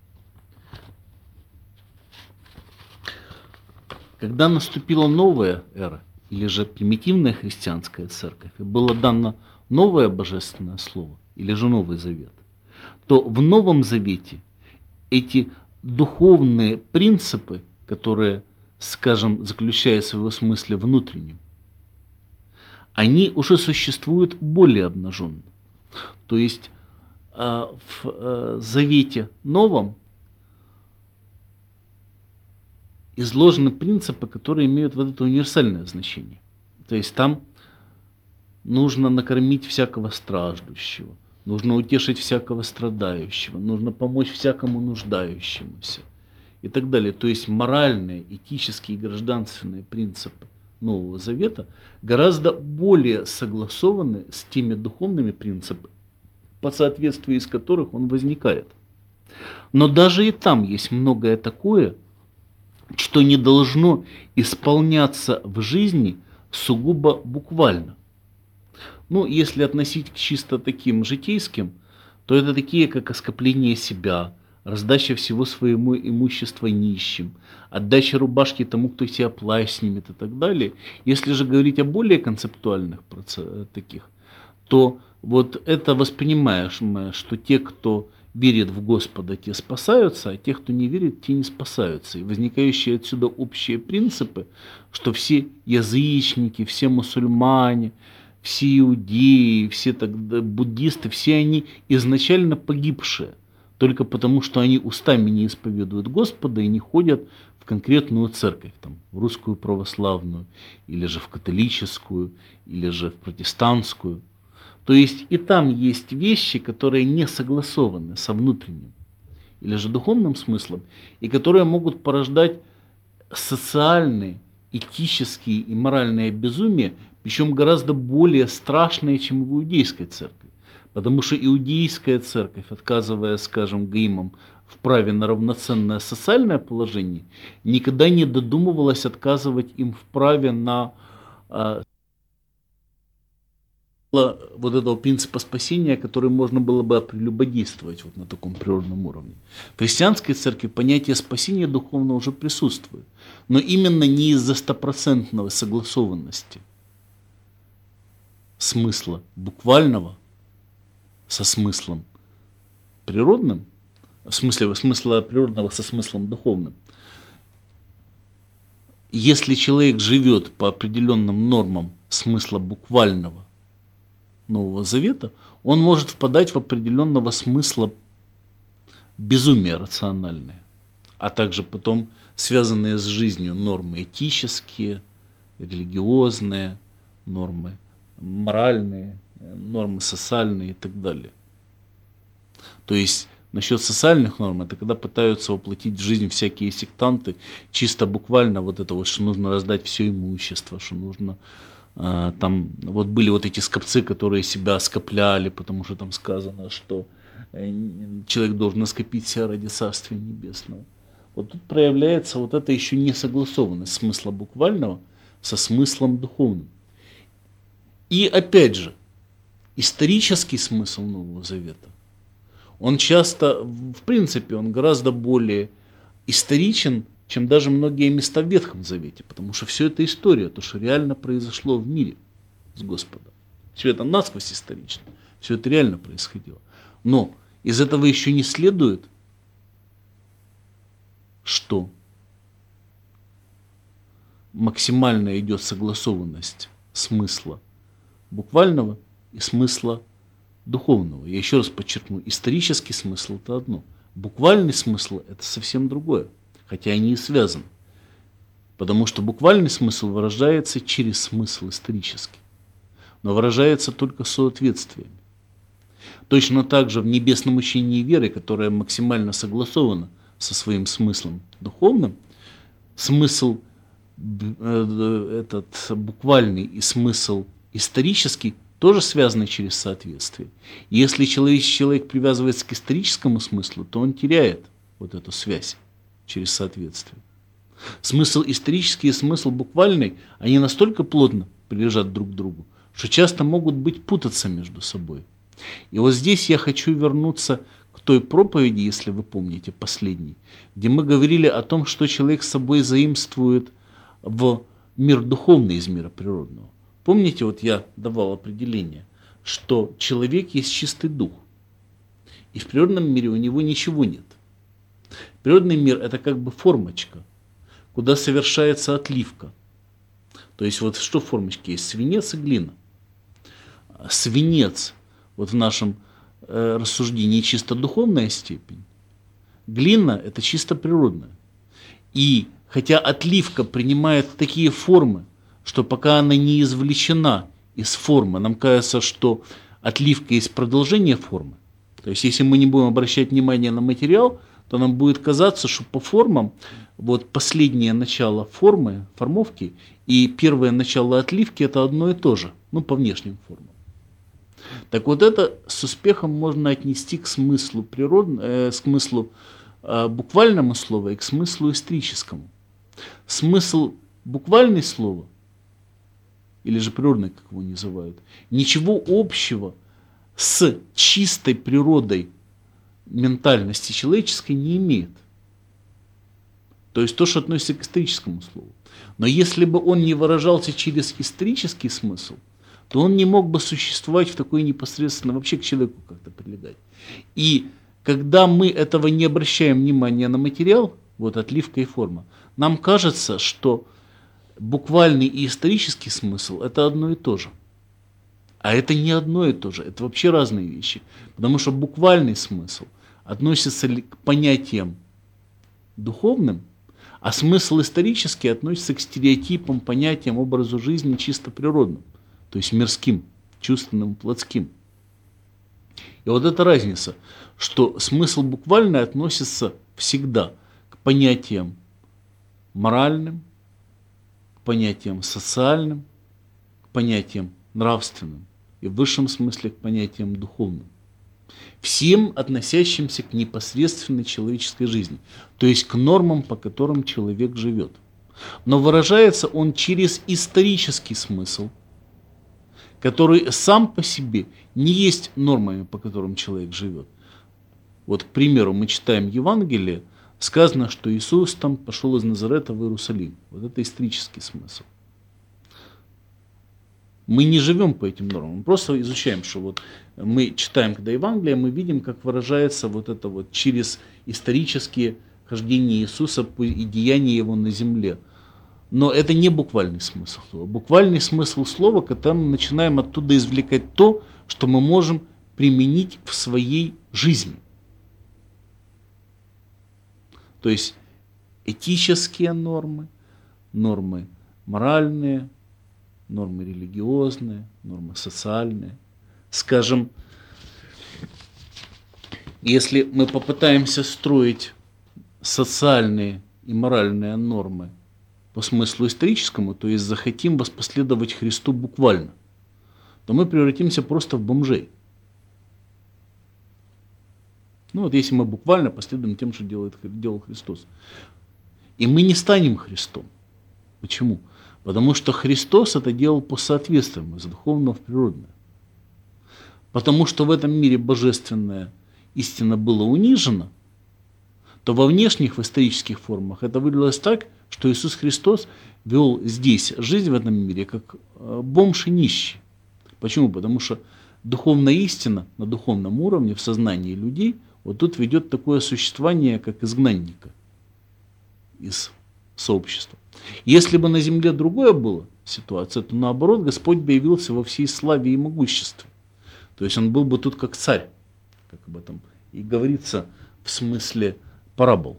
Когда наступила новая эра, или же примитивная христианская церковь, и было дано новое божественное слово, или же Новый Завет, то в Новом Завете эти духовные принципы, которые, скажем, заключаются в его смысле внутреннем, они уже существуют более обнаженно. То есть в Завете Новом изложены принципы, которые имеют вот это универсальное значение. То есть там нужно накормить всякого страждущего, нужно утешить всякого страдающего, нужно помочь всякому нуждающемуся и так далее. То есть моральные, этические и гражданственные принципы Нового Завета гораздо более согласованы с теми духовными принципами, по соответствию из которых он возникает. Но даже и там есть многое такое, что не должно исполняться в жизни сугубо буквально. Ну, если относить к чисто таким житейским, то это такие, как оскопление себя, раздача всего своего имущества нищим, отдача рубашки тому, кто себя плащ снимет и так далее. Если же говорить о более концептуальных таких, то вот это воспринимаешь, что те, кто верит в Господа, те спасаются, а те, кто не верит, те не спасаются. И возникающие отсюда общие принципы, что все язычники, все мусульмане, все иудеи, все тогда буддисты, все они изначально погибшие, только потому, что они устами не исповедуют Господа и не ходят в конкретную церковь, там, в русскую православную, или же в католическую, или же в протестантскую. То есть и там есть вещи, которые не согласованы со внутренним или же духовным смыслом, и которые могут порождать социальные, этические и моральные безумия, причем гораздо более страшные, чем в иудейской церкви. Потому что иудейская церковь, отказывая, скажем, гаимам в праве на равноценное социальное положение, никогда не додумывалась отказывать им в праве на вот этого принципа спасения, который можно было бы прелюбодействовать вот на таком природном уровне. В христианской церкви понятие спасения духовного уже присутствует, но именно не из-за стопроцентной согласованности смысла буквального со смыслом природным, в смысле смысла природного со смыслом духовным. Если человек живет по определенным нормам смысла буквального Нового Завета, он может впадать в определенного смысла безумие рациональное, а также потом связанные с жизнью нормы этические, религиозные, нормы моральные, нормы социальные и так далее. То есть насчет социальных норм, это когда пытаются воплотить в жизнь всякие сектанты, чисто буквально вот это вот, что нужно раздать все имущество, что нужно там вот были вот эти скопцы, которые себя скопляли, потому что там сказано, что человек должен скопить себя ради Царствия Небесного. Вот тут проявляется вот эта еще несогласованность смысла буквального со смыслом духовным. И опять же, исторический смысл Нового Завета, он часто, в принципе, он гораздо более историчен, чем даже многие места в Ветхом Завете, потому что все это история, то, что реально произошло в мире с Господом. Все это насквозь исторично, все это реально происходило. Но из этого еще не следует, что максимально идет согласованность смысла буквального и смысла духовного. Я еще раз подчеркну, исторический смысл – это одно, буквальный смысл – это совсем другое. Хотя они и связаны. Потому что буквальный смысл выражается через смысл исторический. Но выражается только соответствиями. Точно так же в небесном учении веры, которое максимально согласовано со своим смыслом духовным, смысл этот буквальный и смысл исторический тоже связаны через соответствие. И если человек, человек привязывается к историческому смыслу, то он теряет вот эту связь через соответствие. Смысл исторический и смысл буквальный, они настолько плотно прилежат друг к другу, что часто могут быть путаться между собой. И вот здесь я хочу вернуться к той проповеди, если вы помните, последней, где мы говорили о том, что человек с собой заимствует в мир духовный из мира природного. Помните, вот я давал определение, что человек есть чистый дух, и в природном мире у него ничего нет. Природный мир – это как бы формочка, куда совершается отливка. То есть вот что в формочке есть? Свинец и глина. Свинец вот в нашем э, рассуждении чисто духовная степень. Глина – это чисто природная. И хотя отливка принимает такие формы, что пока она не извлечена из формы, нам кажется, что отливка есть продолжение формы. То есть если мы не будем обращать внимание на материал, то нам будет казаться, что по формам вот последнее начало формы, формовки и первое начало отливки – это одно и то же, ну по внешним формам. Так вот это с успехом можно отнести к смыслу природному, э, к смыслу э, буквальному слова и к смыслу историческому. Смысл буквальное слова, или же природный, как его называют, ничего общего с чистой природой ментальности человеческой не имеет. То есть то, что относится к историческому слову. Но если бы он не выражался через исторический смысл, то он не мог бы существовать в такой непосредственно вообще к человеку как-то прилегать. И когда мы этого не обращаем внимания на материал, вот отливка и форма, нам кажется, что буквальный и исторический смысл – это одно и то же. А это не одно и то же, это вообще разные вещи. Потому что буквальный смысл относится к понятиям духовным, а смысл исторический относится к стереотипам, понятиям, образу жизни чисто природным, то есть мирским, чувственным, плотским. И вот эта разница, что смысл буквальный относится всегда к понятиям моральным, к понятиям социальным, к понятиям нравственным и в высшем смысле к понятиям духовным. Всем относящимся к непосредственной человеческой жизни, то есть к нормам, по которым человек живет. Но выражается он через исторический смысл, который сам по себе не есть нормами, по которым человек живет. Вот, к примеру, мы читаем Евангелие, сказано, что Иисус там пошел из Назарета в Иерусалим. Вот это исторический смысл. Мы не живем по этим нормам, мы просто изучаем, что вот мы читаем, когда Евангелие, мы видим, как выражается вот это вот через исторические хождения Иисуса и деяния Его на земле. Но это не буквальный смысл слова. Буквальный смысл слова, когда мы начинаем оттуда извлекать то, что мы можем применить в своей жизни. То есть этические нормы, нормы моральные, нормы религиозные, нормы социальные. Скажем, если мы попытаемся строить социальные и моральные нормы по смыслу историческому, то есть захотим воспоследовать Христу буквально, то мы превратимся просто в бомжей. Ну вот если мы буквально последуем тем, что делает, делал Христос. И мы не станем Христом. Почему? Потому что Христос это делал по соответствию из духовного в природное. Потому что в этом мире божественная истина была унижена, то во внешних, в исторических формах это выгляделось так, что Иисус Христос вел здесь жизнь в этом мире как бомж и нищий. Почему? Потому что духовная истина на духовном уровне, в сознании людей, вот тут ведет такое существование, как изгнанника из сообщества. Если бы на земле другое было ситуация, то наоборот Господь бы явился во всей славе и могуществе. То есть он был бы тут как царь, как об этом и говорится в смысле парабол,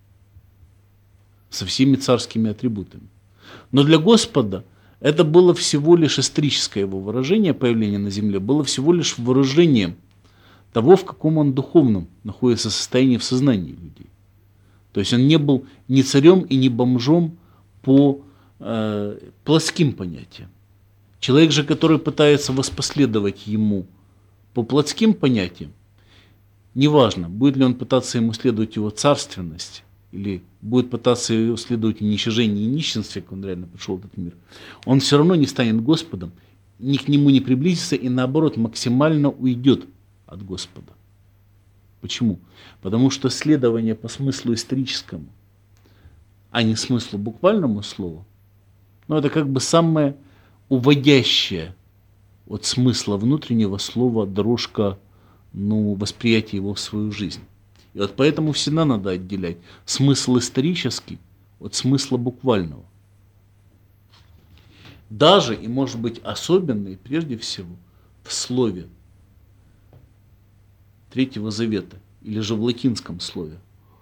со всеми царскими атрибутами. Но для Господа это было всего лишь историческое его выражение, появление на земле, было всего лишь выражением того, в каком он духовном находится состоянии в сознании людей. То есть он не был ни царем и ни бомжом по э, плотским понятиям. Человек же, который пытается воспоследовать ему по плотским понятиям, неважно, будет ли он пытаться ему следовать его царственности, или будет пытаться его следовать уничижению и нищенстве, как он реально пришел в этот мир, он все равно не станет Господом, ни к нему не приблизится и наоборот максимально уйдет от Господа. Почему? Потому что следование по смыслу историческому, а не смыслу буквальному слову, ну, это как бы самое уводящее от смысла внутреннего слова дорожка, ну, восприятия его в свою жизнь. И вот поэтому всегда надо отделять смысл исторический от смысла буквального. Даже и, может быть, особенно и прежде всего в слове Третьего Завета или же в латинском слове.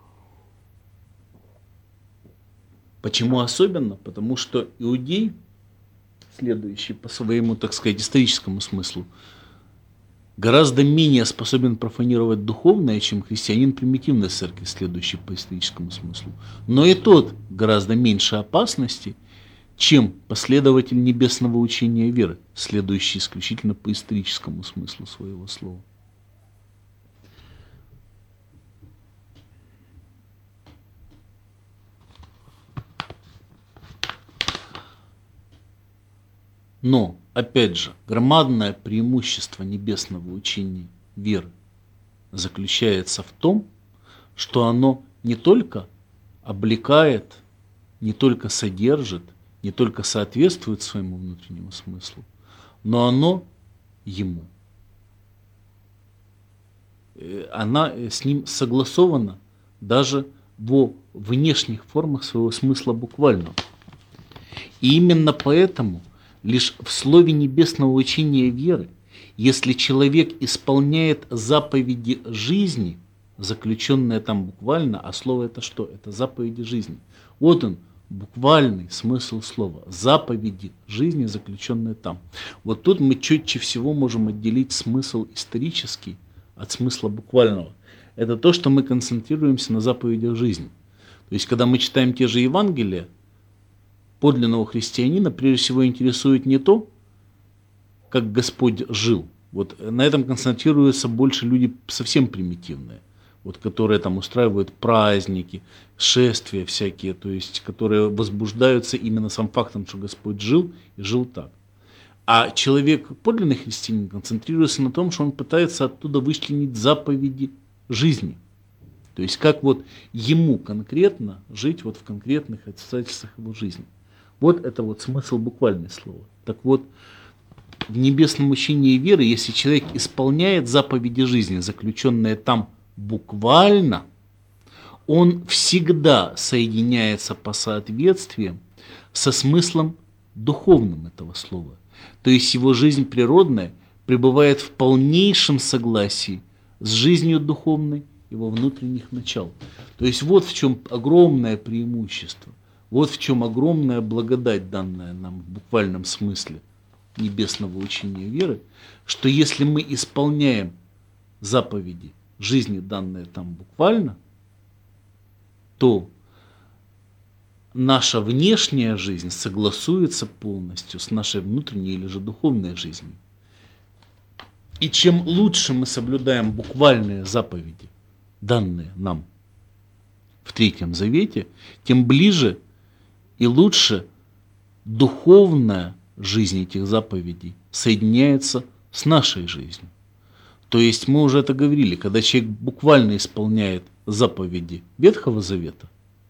Почему особенно? Потому что иудей, следующий по своему, так сказать, историческому смыслу, гораздо менее способен профанировать духовное, чем христианин примитивной церкви, следующий по историческому смыслу. Но и тот гораздо меньше опасности, чем последователь небесного учения веры, следующий исключительно по историческому смыслу своего слова. Но, опять же, громадное преимущество небесного учения веры заключается в том, что оно не только облекает, не только содержит, не только соответствует своему внутреннему смыслу, но оно ему. Она с ним согласована даже во внешних формах своего смысла буквального. И именно поэтому лишь в слове небесного учения веры, если человек исполняет заповеди жизни, заключенные там буквально, а слово это что? Это заповеди жизни. Вот он, буквальный смысл слова. Заповеди жизни, заключенные там. Вот тут мы четче всего можем отделить смысл исторический от смысла буквального. Это то, что мы концентрируемся на заповедях жизни. То есть, когда мы читаем те же Евангелия, подлинного христианина прежде всего интересует не то, как Господь жил. Вот на этом концентрируются больше люди совсем примитивные, вот, которые там устраивают праздники, шествия всякие, то есть которые возбуждаются именно сам фактом, что Господь жил и жил так. А человек, подлинный христианин, концентрируется на том, что он пытается оттуда вычленить заповеди жизни. То есть как вот ему конкретно жить вот в конкретных обстоятельствах его жизни. Вот это вот смысл буквального слова. Так вот, в небесном учении веры, если человек исполняет заповеди жизни, заключенные там буквально, он всегда соединяется по соответствиям со смыслом духовным этого слова. То есть его жизнь природная пребывает в полнейшем согласии с жизнью духовной его внутренних начал. То есть вот в чем огромное преимущество. Вот в чем огромная благодать, данная нам в буквальном смысле небесного учения веры, что если мы исполняем заповеди жизни, данные там буквально, то наша внешняя жизнь согласуется полностью с нашей внутренней или же духовной жизнью. И чем лучше мы соблюдаем буквальные заповеди, данные нам в Третьем Завете, тем ближе и лучше духовная жизнь этих заповедей соединяется с нашей жизнью. То есть мы уже это говорили, когда человек буквально исполняет заповеди Ветхого Завета,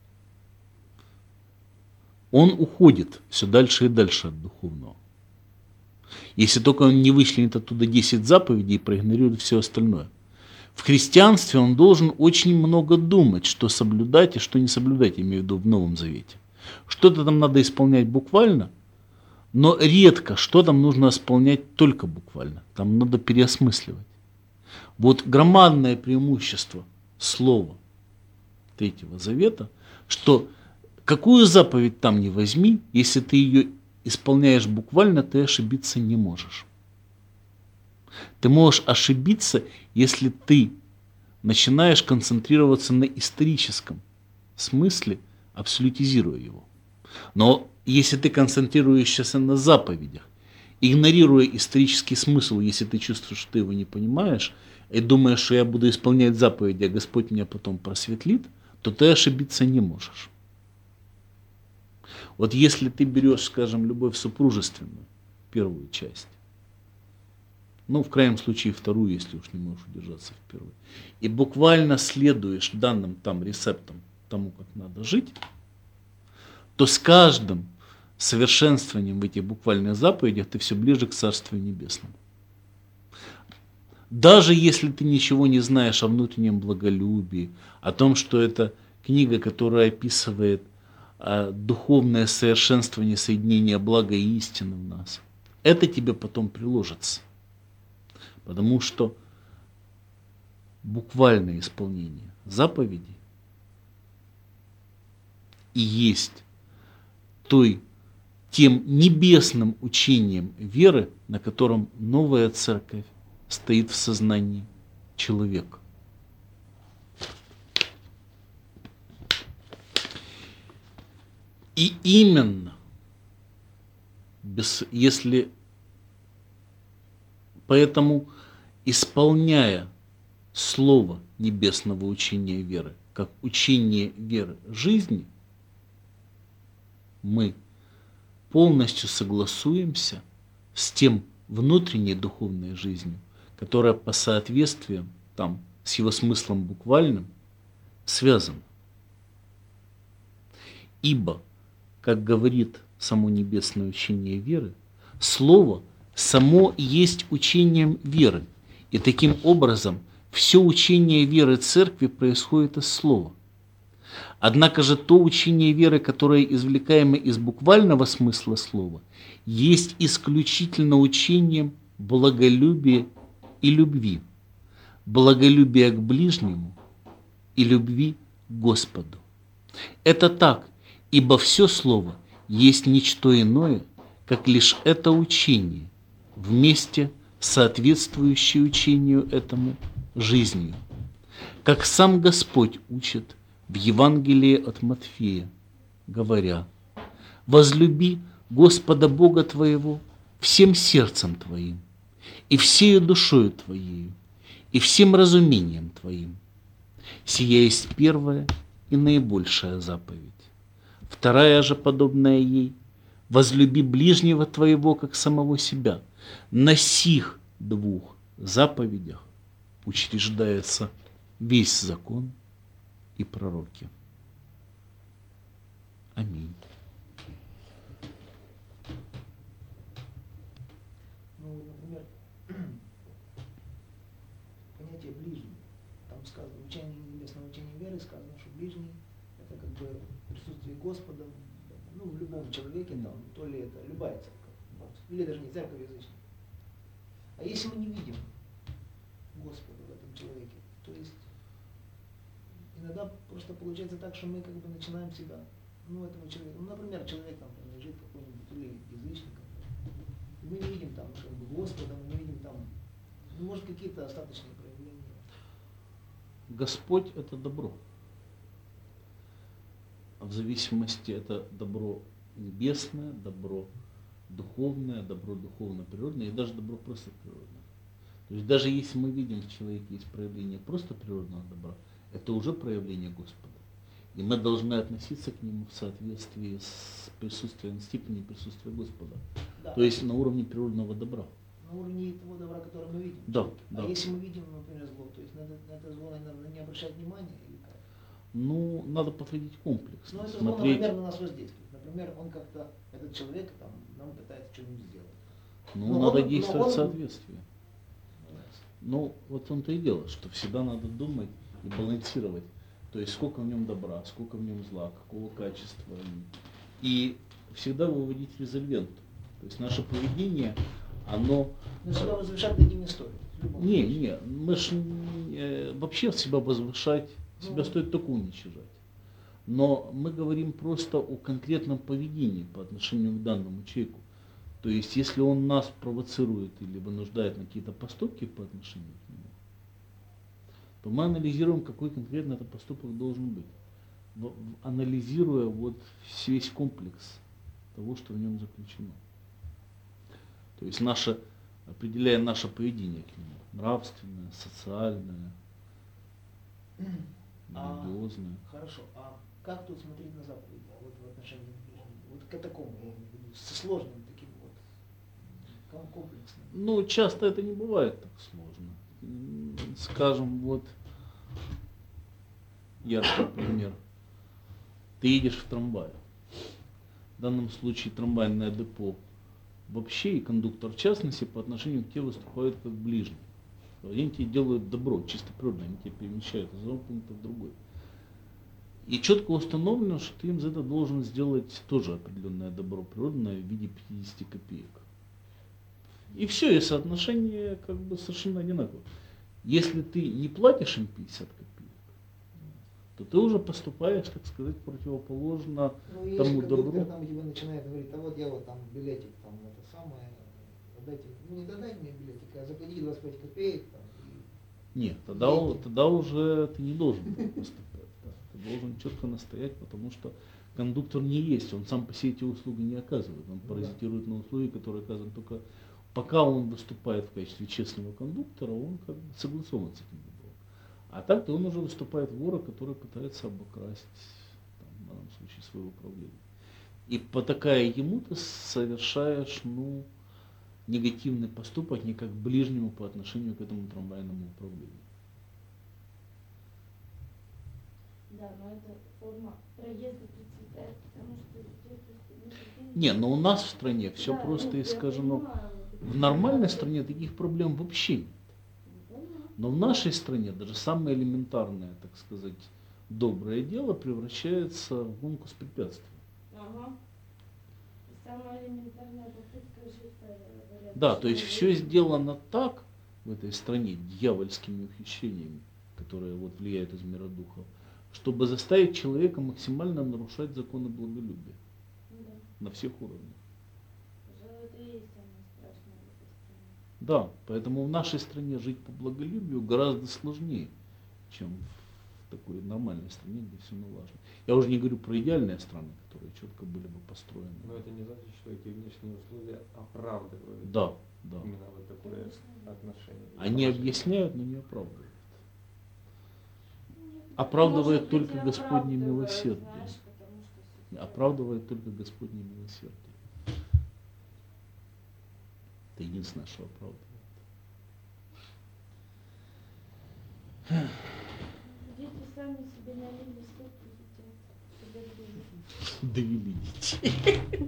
он уходит все дальше и дальше от духовного. Если только он не вычленит оттуда десять заповедей и проигнорирует все остальное. В христианстве он должен очень много думать, что соблюдать и что не соблюдать, имею в виду в Новом Завете. Что-то там надо исполнять буквально, но редко что там нужно исполнять только буквально. Там надо переосмысливать. Вот громадное преимущество слова Третьего Завета, что какую заповедь там не возьми, если ты ее исполняешь буквально, ты ошибиться не можешь. Ты можешь ошибиться, если ты начинаешь концентрироваться на историческом смысле, абсолютизируя его. Но если ты концентрируешься на заповедях, игнорируя исторический смысл, если ты чувствуешь, что ты его не понимаешь, и думаешь, что я буду исполнять заповеди, а Господь меня потом просветлит, то ты ошибиться не можешь. Вот если ты берешь, скажем, любовь супружественную, первую часть, ну, в крайнем случае, вторую, если уж не можешь удержаться в первой, и буквально следуешь данным там рецептам тому, как надо жить, то с каждым совершенствованием в этих буквальных заповедях ты все ближе к Царствию Небесному. Даже если ты ничего не знаешь о внутреннем благолюбии, о том, что это книга, которая описывает а, духовное совершенствование, соединение блага и истины в нас, это тебе потом приложится. Потому что буквальное исполнение заповедей и есть той, тем небесным учением веры, на котором новая церковь стоит в сознании человека. И именно, без, если поэтому, исполняя слово небесного учения веры, как учение веры жизни, мы полностью согласуемся с тем внутренней духовной жизнью, которая по соответствию там, с его смыслом буквальным связана. Ибо, как говорит само небесное учение веры, слово само есть учением веры. И таким образом все учение веры церкви происходит из слова. Однако же то учение веры, которое извлекаемо из буквального смысла слова, есть исключительно учением благолюбия и любви. Благолюбия к ближнему и любви к Господу. Это так, ибо все слово есть ничто иное, как лишь это учение, вместе соответствующее учению этому жизнью. Как сам Господь учит в Евангелии от Матфея, говоря: «Возлюби Господа Бога твоего всем сердцем твоим, и всею душою твоею, и всем разумением твоим». Сия есть первая и наибольшая заповедь. Вторая же, подобная ей: возлюби ближнего твоего, как самого себя. На сих двух заповедях учреждается весь закон и пророки. Аминь. Ну, например, понятие ближний. Там сказано, учение небесного учения веры, сказано, что ближний — это как бы присутствие Господа, ну, в любом человеке, там, то ли это любая церковь, или даже не церковь язычника. А если мы не видим Господа в этом человеке, то есть иногда просто получается так, что мы как бы начинаем себя, ну, этого человека, ну, например, человек там принадлежит какой-нибудь или язычникам, и мы не видим там как бы Господа, мы не видим там, ну, может, какие-то остаточные проявления. Господь – это добро. В зависимости, это добро небесное, добро духовное, добро духовно-природное и даже добро просто природное. То есть даже если мы видим в человеке есть проявление просто природного добра, это уже проявление Господа. И мы должны относиться к нему в соответствии с присутствием, степенью присутствия Господа. Да. То есть на уровне природного добра. На уровне того добра, которое мы видим. Да, А да. если мы видим, например, зло, то есть на это, на это зло, наверное, не обращать внимания или как? Ну, надо подходить комплексно. Ну, это смотреть. зло, например, на нас воздействует. Например, он как-то, этот человек, там, нам пытается что-нибудь сделать. Ну, Но надо он- действовать но он- в соответствии. Ну, вот в том-то и дело, что всегда надо думать и балансировать. То есть сколько в нем добра, сколько в нем зла, какого качества. И всегда выводить резольвент. То есть наше поведение, оно... Но себя возвышать над ним не стоит. в любом Не, случае. не, мы ж э, вообще себя возвышать, себя Ну. стоит только уничижать. Но мы говорим просто о конкретном поведении по отношению к данному человеку. То есть, если он нас провоцирует или вынуждает на какие-то поступки по отношению к нему, то мы анализируем, какой конкретно этот поступок должен быть, в- в- анализируя вот весь комплекс того, что в нем заключено. То есть наше, определяя наше поведение к нему, нравственное, социальное, А, религиозное. хорошо, а как тут смотреть на заповеди, вот в отношении к ближнему? Вот к такому, я имею в виду, со сложным таким вот, ком- комплексным. Ну, часто это не бывает так сложно. М, Скажем, вот яркий пример. Ты едешь в трамвае. В данном случае трамвайное депо вообще и кондуктор в частности по отношению к тебе выступают как ближний. Они тебе делают добро, чисто природно, они тебя перемещают из одного пункта в другой. И четко установлено, что ты им за это должен сделать тоже определенное добро природное в виде пятидесяти копеек. И все, и соотношение как бы совершенно одинаково. Если ты не платишь им пятьдесят копеек, то ты уже поступаешь, так сказать, противоположно Ну, если тому кондуктор добру. там тебе начинает говорить, а вот я вот там билетик, там это самое, дайте, ну не додайте мне билетик, а заплатите двадцать пять копеек, там, и Нет, тогда, у- тогда уже ты не должен так поступать. Да. Ты должен четко настоять, потому что кондуктор не есть, он сам по себе эти услуги не оказывает. Он Ну да. паразитирует на услуги, которые оказаны только пока он выступает в качестве честного кондуктора, он как бы согласован с этим добром. А так-то он уже выступает вора, который пытается обокрасть, там, в данном случае, свое управление. И потакая ему, ты совершаешь, ну, негативный поступок не как ближнему по отношению к этому трамвайному управлению. Да, но эта форма проезда процветает, потому что людей просто не Не, но у нас в стране все Да, просто ну, я искажено. понимаю, вот это В нормальной всё. стране таких проблем вообще нет. Ну, понятно. Но в нашей стране даже самое элементарное, так сказать, доброе дело превращается в гонку с препятствием. Ага. И самая элементарная попытка жить по порядочному Да, то есть все жизни. сделано так в этой стране дьявольскими ухищрениями, которые вот влияют из мира духов, чтобы заставить человека максимально нарушать законы благолюбия Ну да. на всех уровнях. Пожалуй, это и есть самое страшное в этой стране. Да, поэтому в нашей стране жить по благолюбию гораздо сложнее, чем в такой нормальной стране, где все налажено. Я уже не говорю про идеальные страны, которые четко были бы построены. Но это не значит, что эти внешние условия оправдывают Да, да. именно вот такое Конечно, да. отношение. И Они положение. объясняют, но не оправдывают. Нет, Оправдывает может быть, только и Господне оправдывают, милосердие. знаешь, потому что всё-таки- Оправдывает только Господне милосердие. Это единственное, что оправдывает. Дети сами себе налили, сколько хотят. Когда довели. Довели детей.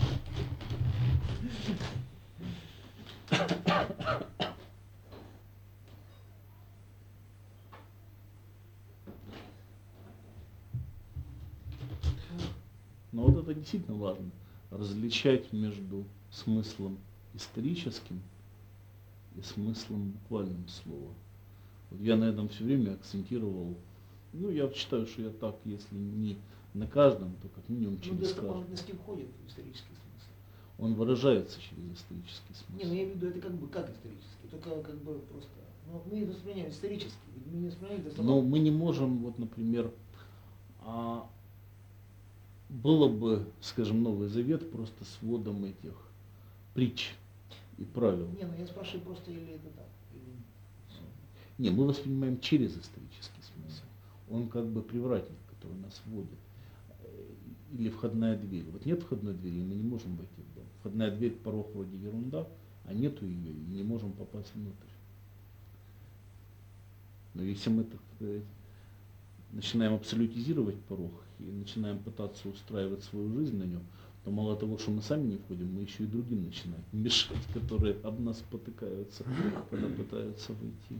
Но вот это действительно важно. Различать между смыслом историческим и смыслом буквальным слова. Вот я на этом все время акцентировал. Ну, я считаю, что я так, если не на каждом, то как минимум ну, через доступ каждый. памятности входит в исторический смысл. Он выражается через исторический смысл. Не, ну я имею в виду, это как бы как исторический, только как бы просто, ну, мы это воспринимаем исторически, ведь мы не воспринимаем это Но мы не можем, вот, например, а, было бы, скажем, Новый Завет просто сводом этих притч и правил. Не, ну я спрашиваю просто, или это так, или... Не, мы воспринимаем через исторический смысл. Он как бы привратник, который нас вводит. Э, Или входная дверь. Вот нет входной двери, мы не можем войти в дом. Входная дверь, порог вроде ерунда, а нету ее, и не можем попасть внутрь. Но если мы, так сказать, начинаем абсолютизировать порог и начинаем пытаться устраивать свою жизнь на нем, то мало того, что мы сами не входим, мы еще и другим начинаем мешать, которые об нас потыкаются, когда пытаются войти.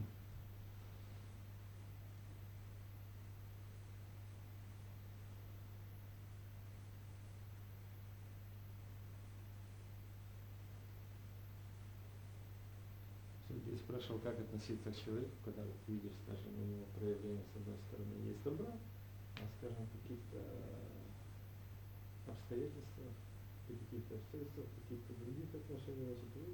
Сергей спрашивал, как относиться к человеку, когда вот видишь, скажем, у него проявление с одной стороны есть добра, а, скажем, каких-то обстоятельствах, при каких-то обстоятельствах, каких-то других это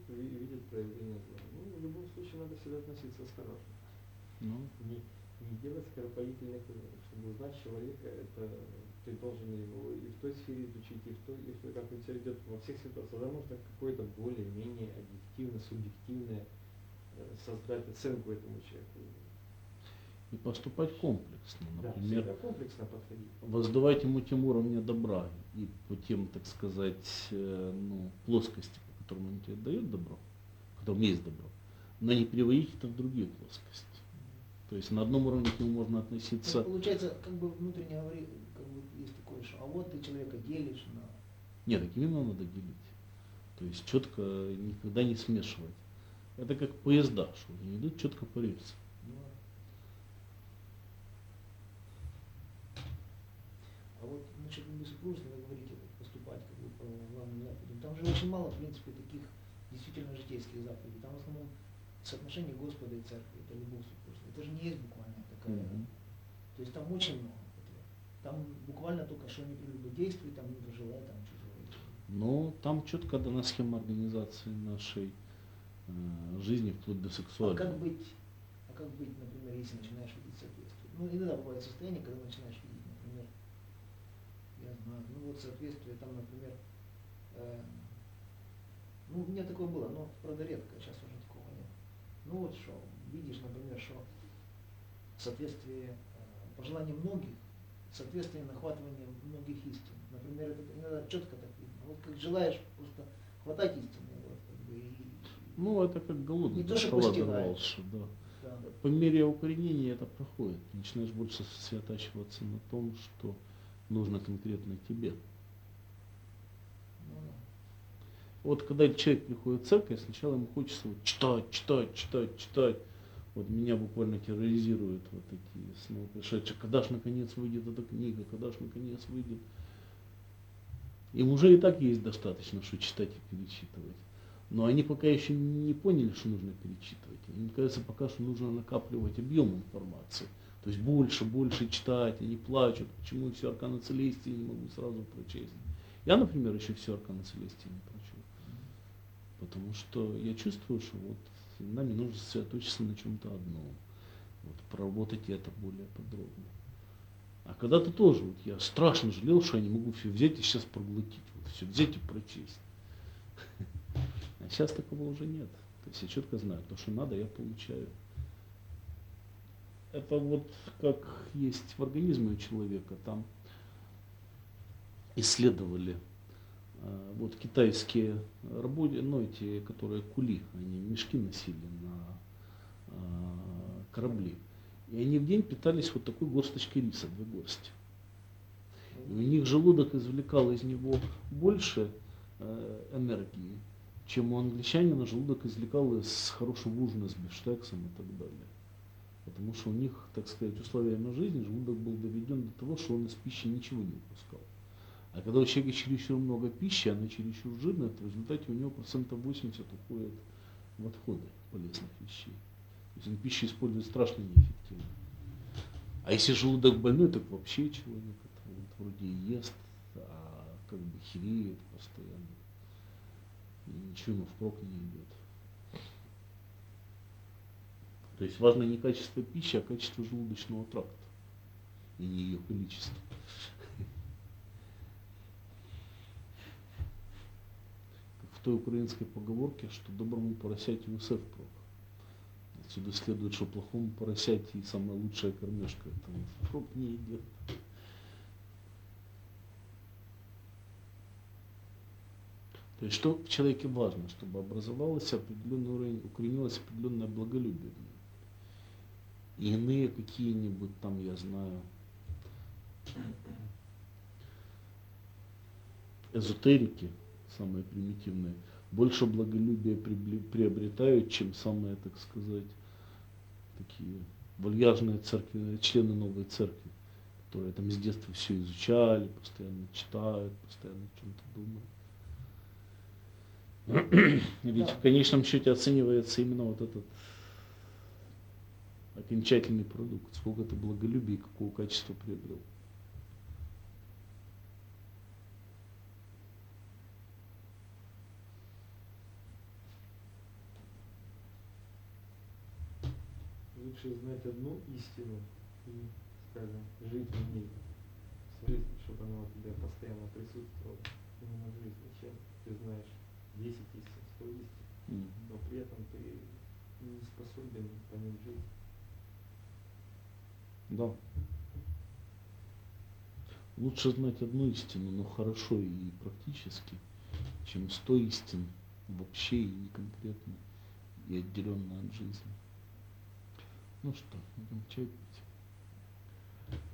ви- видит проявление зла. Ну, в любом случае надо всегда относиться осторожно. Ну, Не, не делать скоропалительных выводов. Чтобы узнать человека, это ты должен его и в той сфере изучить, и в той, и в той, как он себя ведет во всех ситуациях. Тогда можно какое-то более-менее объективно, субъективное э, создать оценку этому человеку. и поступать комплексно. Да, Например, всегда комплексно подходить. воздавать ему тем уровнем добра и по тем, так сказать, э, ну, плоскости, по которым он тебе дает добро, в котором есть добро, но не переводить это в другие плоскости. То есть на одном уровне к нему можно То есть, относиться. получается, как бы внутренне говори, как бы есть такое, что а вот ты человека делишь на... Нет, так именно надо делить. То есть четко никогда не смешивать. Это как поезда, что они идут четко по рельсам. Ну, а вот насчет супружества, вы говорите, вот, поступать как бы по главным заповедям. Там же очень мало, в принципе, таких действительно житейских заповедей. Там в основном соотношение Господа и Церкви, это любовь супружества. Это же не есть буквально такая. Мгм. То есть там очень много. Там буквально только что не прелюбодействуй, там не проживай, там чужого. Но там четко дана схема организации нашей э, жизни вплоть до А сексуальной. как быть, а как быть, например, если начинаешь видеть соответствие? Ну, иногда бывает состояние, когда начинаешь видеть, например, я знаю, ну вот соответствие, там, например, э, ну, у меня такое было, но, правда, редко, сейчас уже такого нет. Ну вот что, видишь, например, что соответствие э, пожеланий многих, соответствие нахватывания многих истин. Например, это иногда четко так видно. Вот как желаешь просто хватать истины, вот, как бы, и, Ну, это как голодный Не то, что шоколад постигаешь. давался, да. да. По мере укоренения это проходит. Ты начинаешь больше сосредотачиваться на том, что нужно конкретно тебе. Ну, да. Вот когда человек приходит в церковь, сначала ему хочется вот читать, читать, читать, читать. Вот меня буквально терроризируют вот такие снова пришедшие. Когда ж наконец выйдет эта книга, когда ж наконец выйдет. Им уже и так есть достаточно, что читать и перечитывать. Но они пока еще не поняли, что нужно перечитывать. Им кажется, пока что нужно накапливать объем информации. То есть больше, больше читать, они плачут, почему все арканы целестии не могу сразу прочесть. Я, например, еще все арканы целестии не прочел. Потому что я чувствую, что вот нами нужно сосредоточиться на чем-то одном. Вот, проработать это более подробно. А когда-то тоже, вот я страшно жалел, что я не могу все взять и сейчас проглотить. Вот, все взять и прочесть. А сейчас такого уже нет. То есть я четко знаю, то, что надо, я получаю. Это вот как есть в организме у человека. Там исследовали э, вот китайские работы, ну эти, которые кули, они мешки носили на э, корабли. И они в день питались вот такой горсточкой риса, две горсти. И у них желудок извлекал из него больше э, энергии, чем у англичанина желудок извлекал из хорошего ужина с бифштексом и так далее. Потому что у них, так сказать, условиями жизни желудок был доведен до того, что он из пищи ничего не выпускал. А когда у человека чересчур много пищи, она чересчур жирная, то в результате у него процентов восемьдесят уходит в отходы полезных вещей. То есть он пищу использует страшно неэффективно. А если желудок больной, так вообще человек это вот вроде и ест, а как бы хереет постоянно. И ничего ему впрок не идет. То есть важно не качество пищи, а качество желудочного тракта. И не ее количество. Как в той украинской поговорке, что доброму поросятю усе впрок. Отсюда следует, что плохому поросяте и самая лучшая кормежка это вот впрок не идет. То есть что в человеке важно, чтобы образовалось определенный уровень, укоренилось определенное благолюбие. И иные какие-нибудь там, я знаю, эзотерики, самые примитивные, больше благолюбия приобретают, чем самые, так сказать, такие вальяжные церкви, члены новой церкви, которые там с детства все изучали, постоянно читают, постоянно о чем-то думают. Ведь Да. в конечном счете оценивается именно вот этот окончательный продукт, сколько ты благолюбия и какого качества приобрел. лучше знать одну истину и, скажем, жить в ней, в жизни, чтобы она у тебя постоянно присутствовала именно в жизни, чем ты знаешь десять истин, сто истин, Мгм. но при этом ты не способен по ним жить. Да. Лучше знать одну истину, но хорошо и практически, чем сто истин вообще и не конкретно, и отделенно от жизни. Ну что, будем чай пить?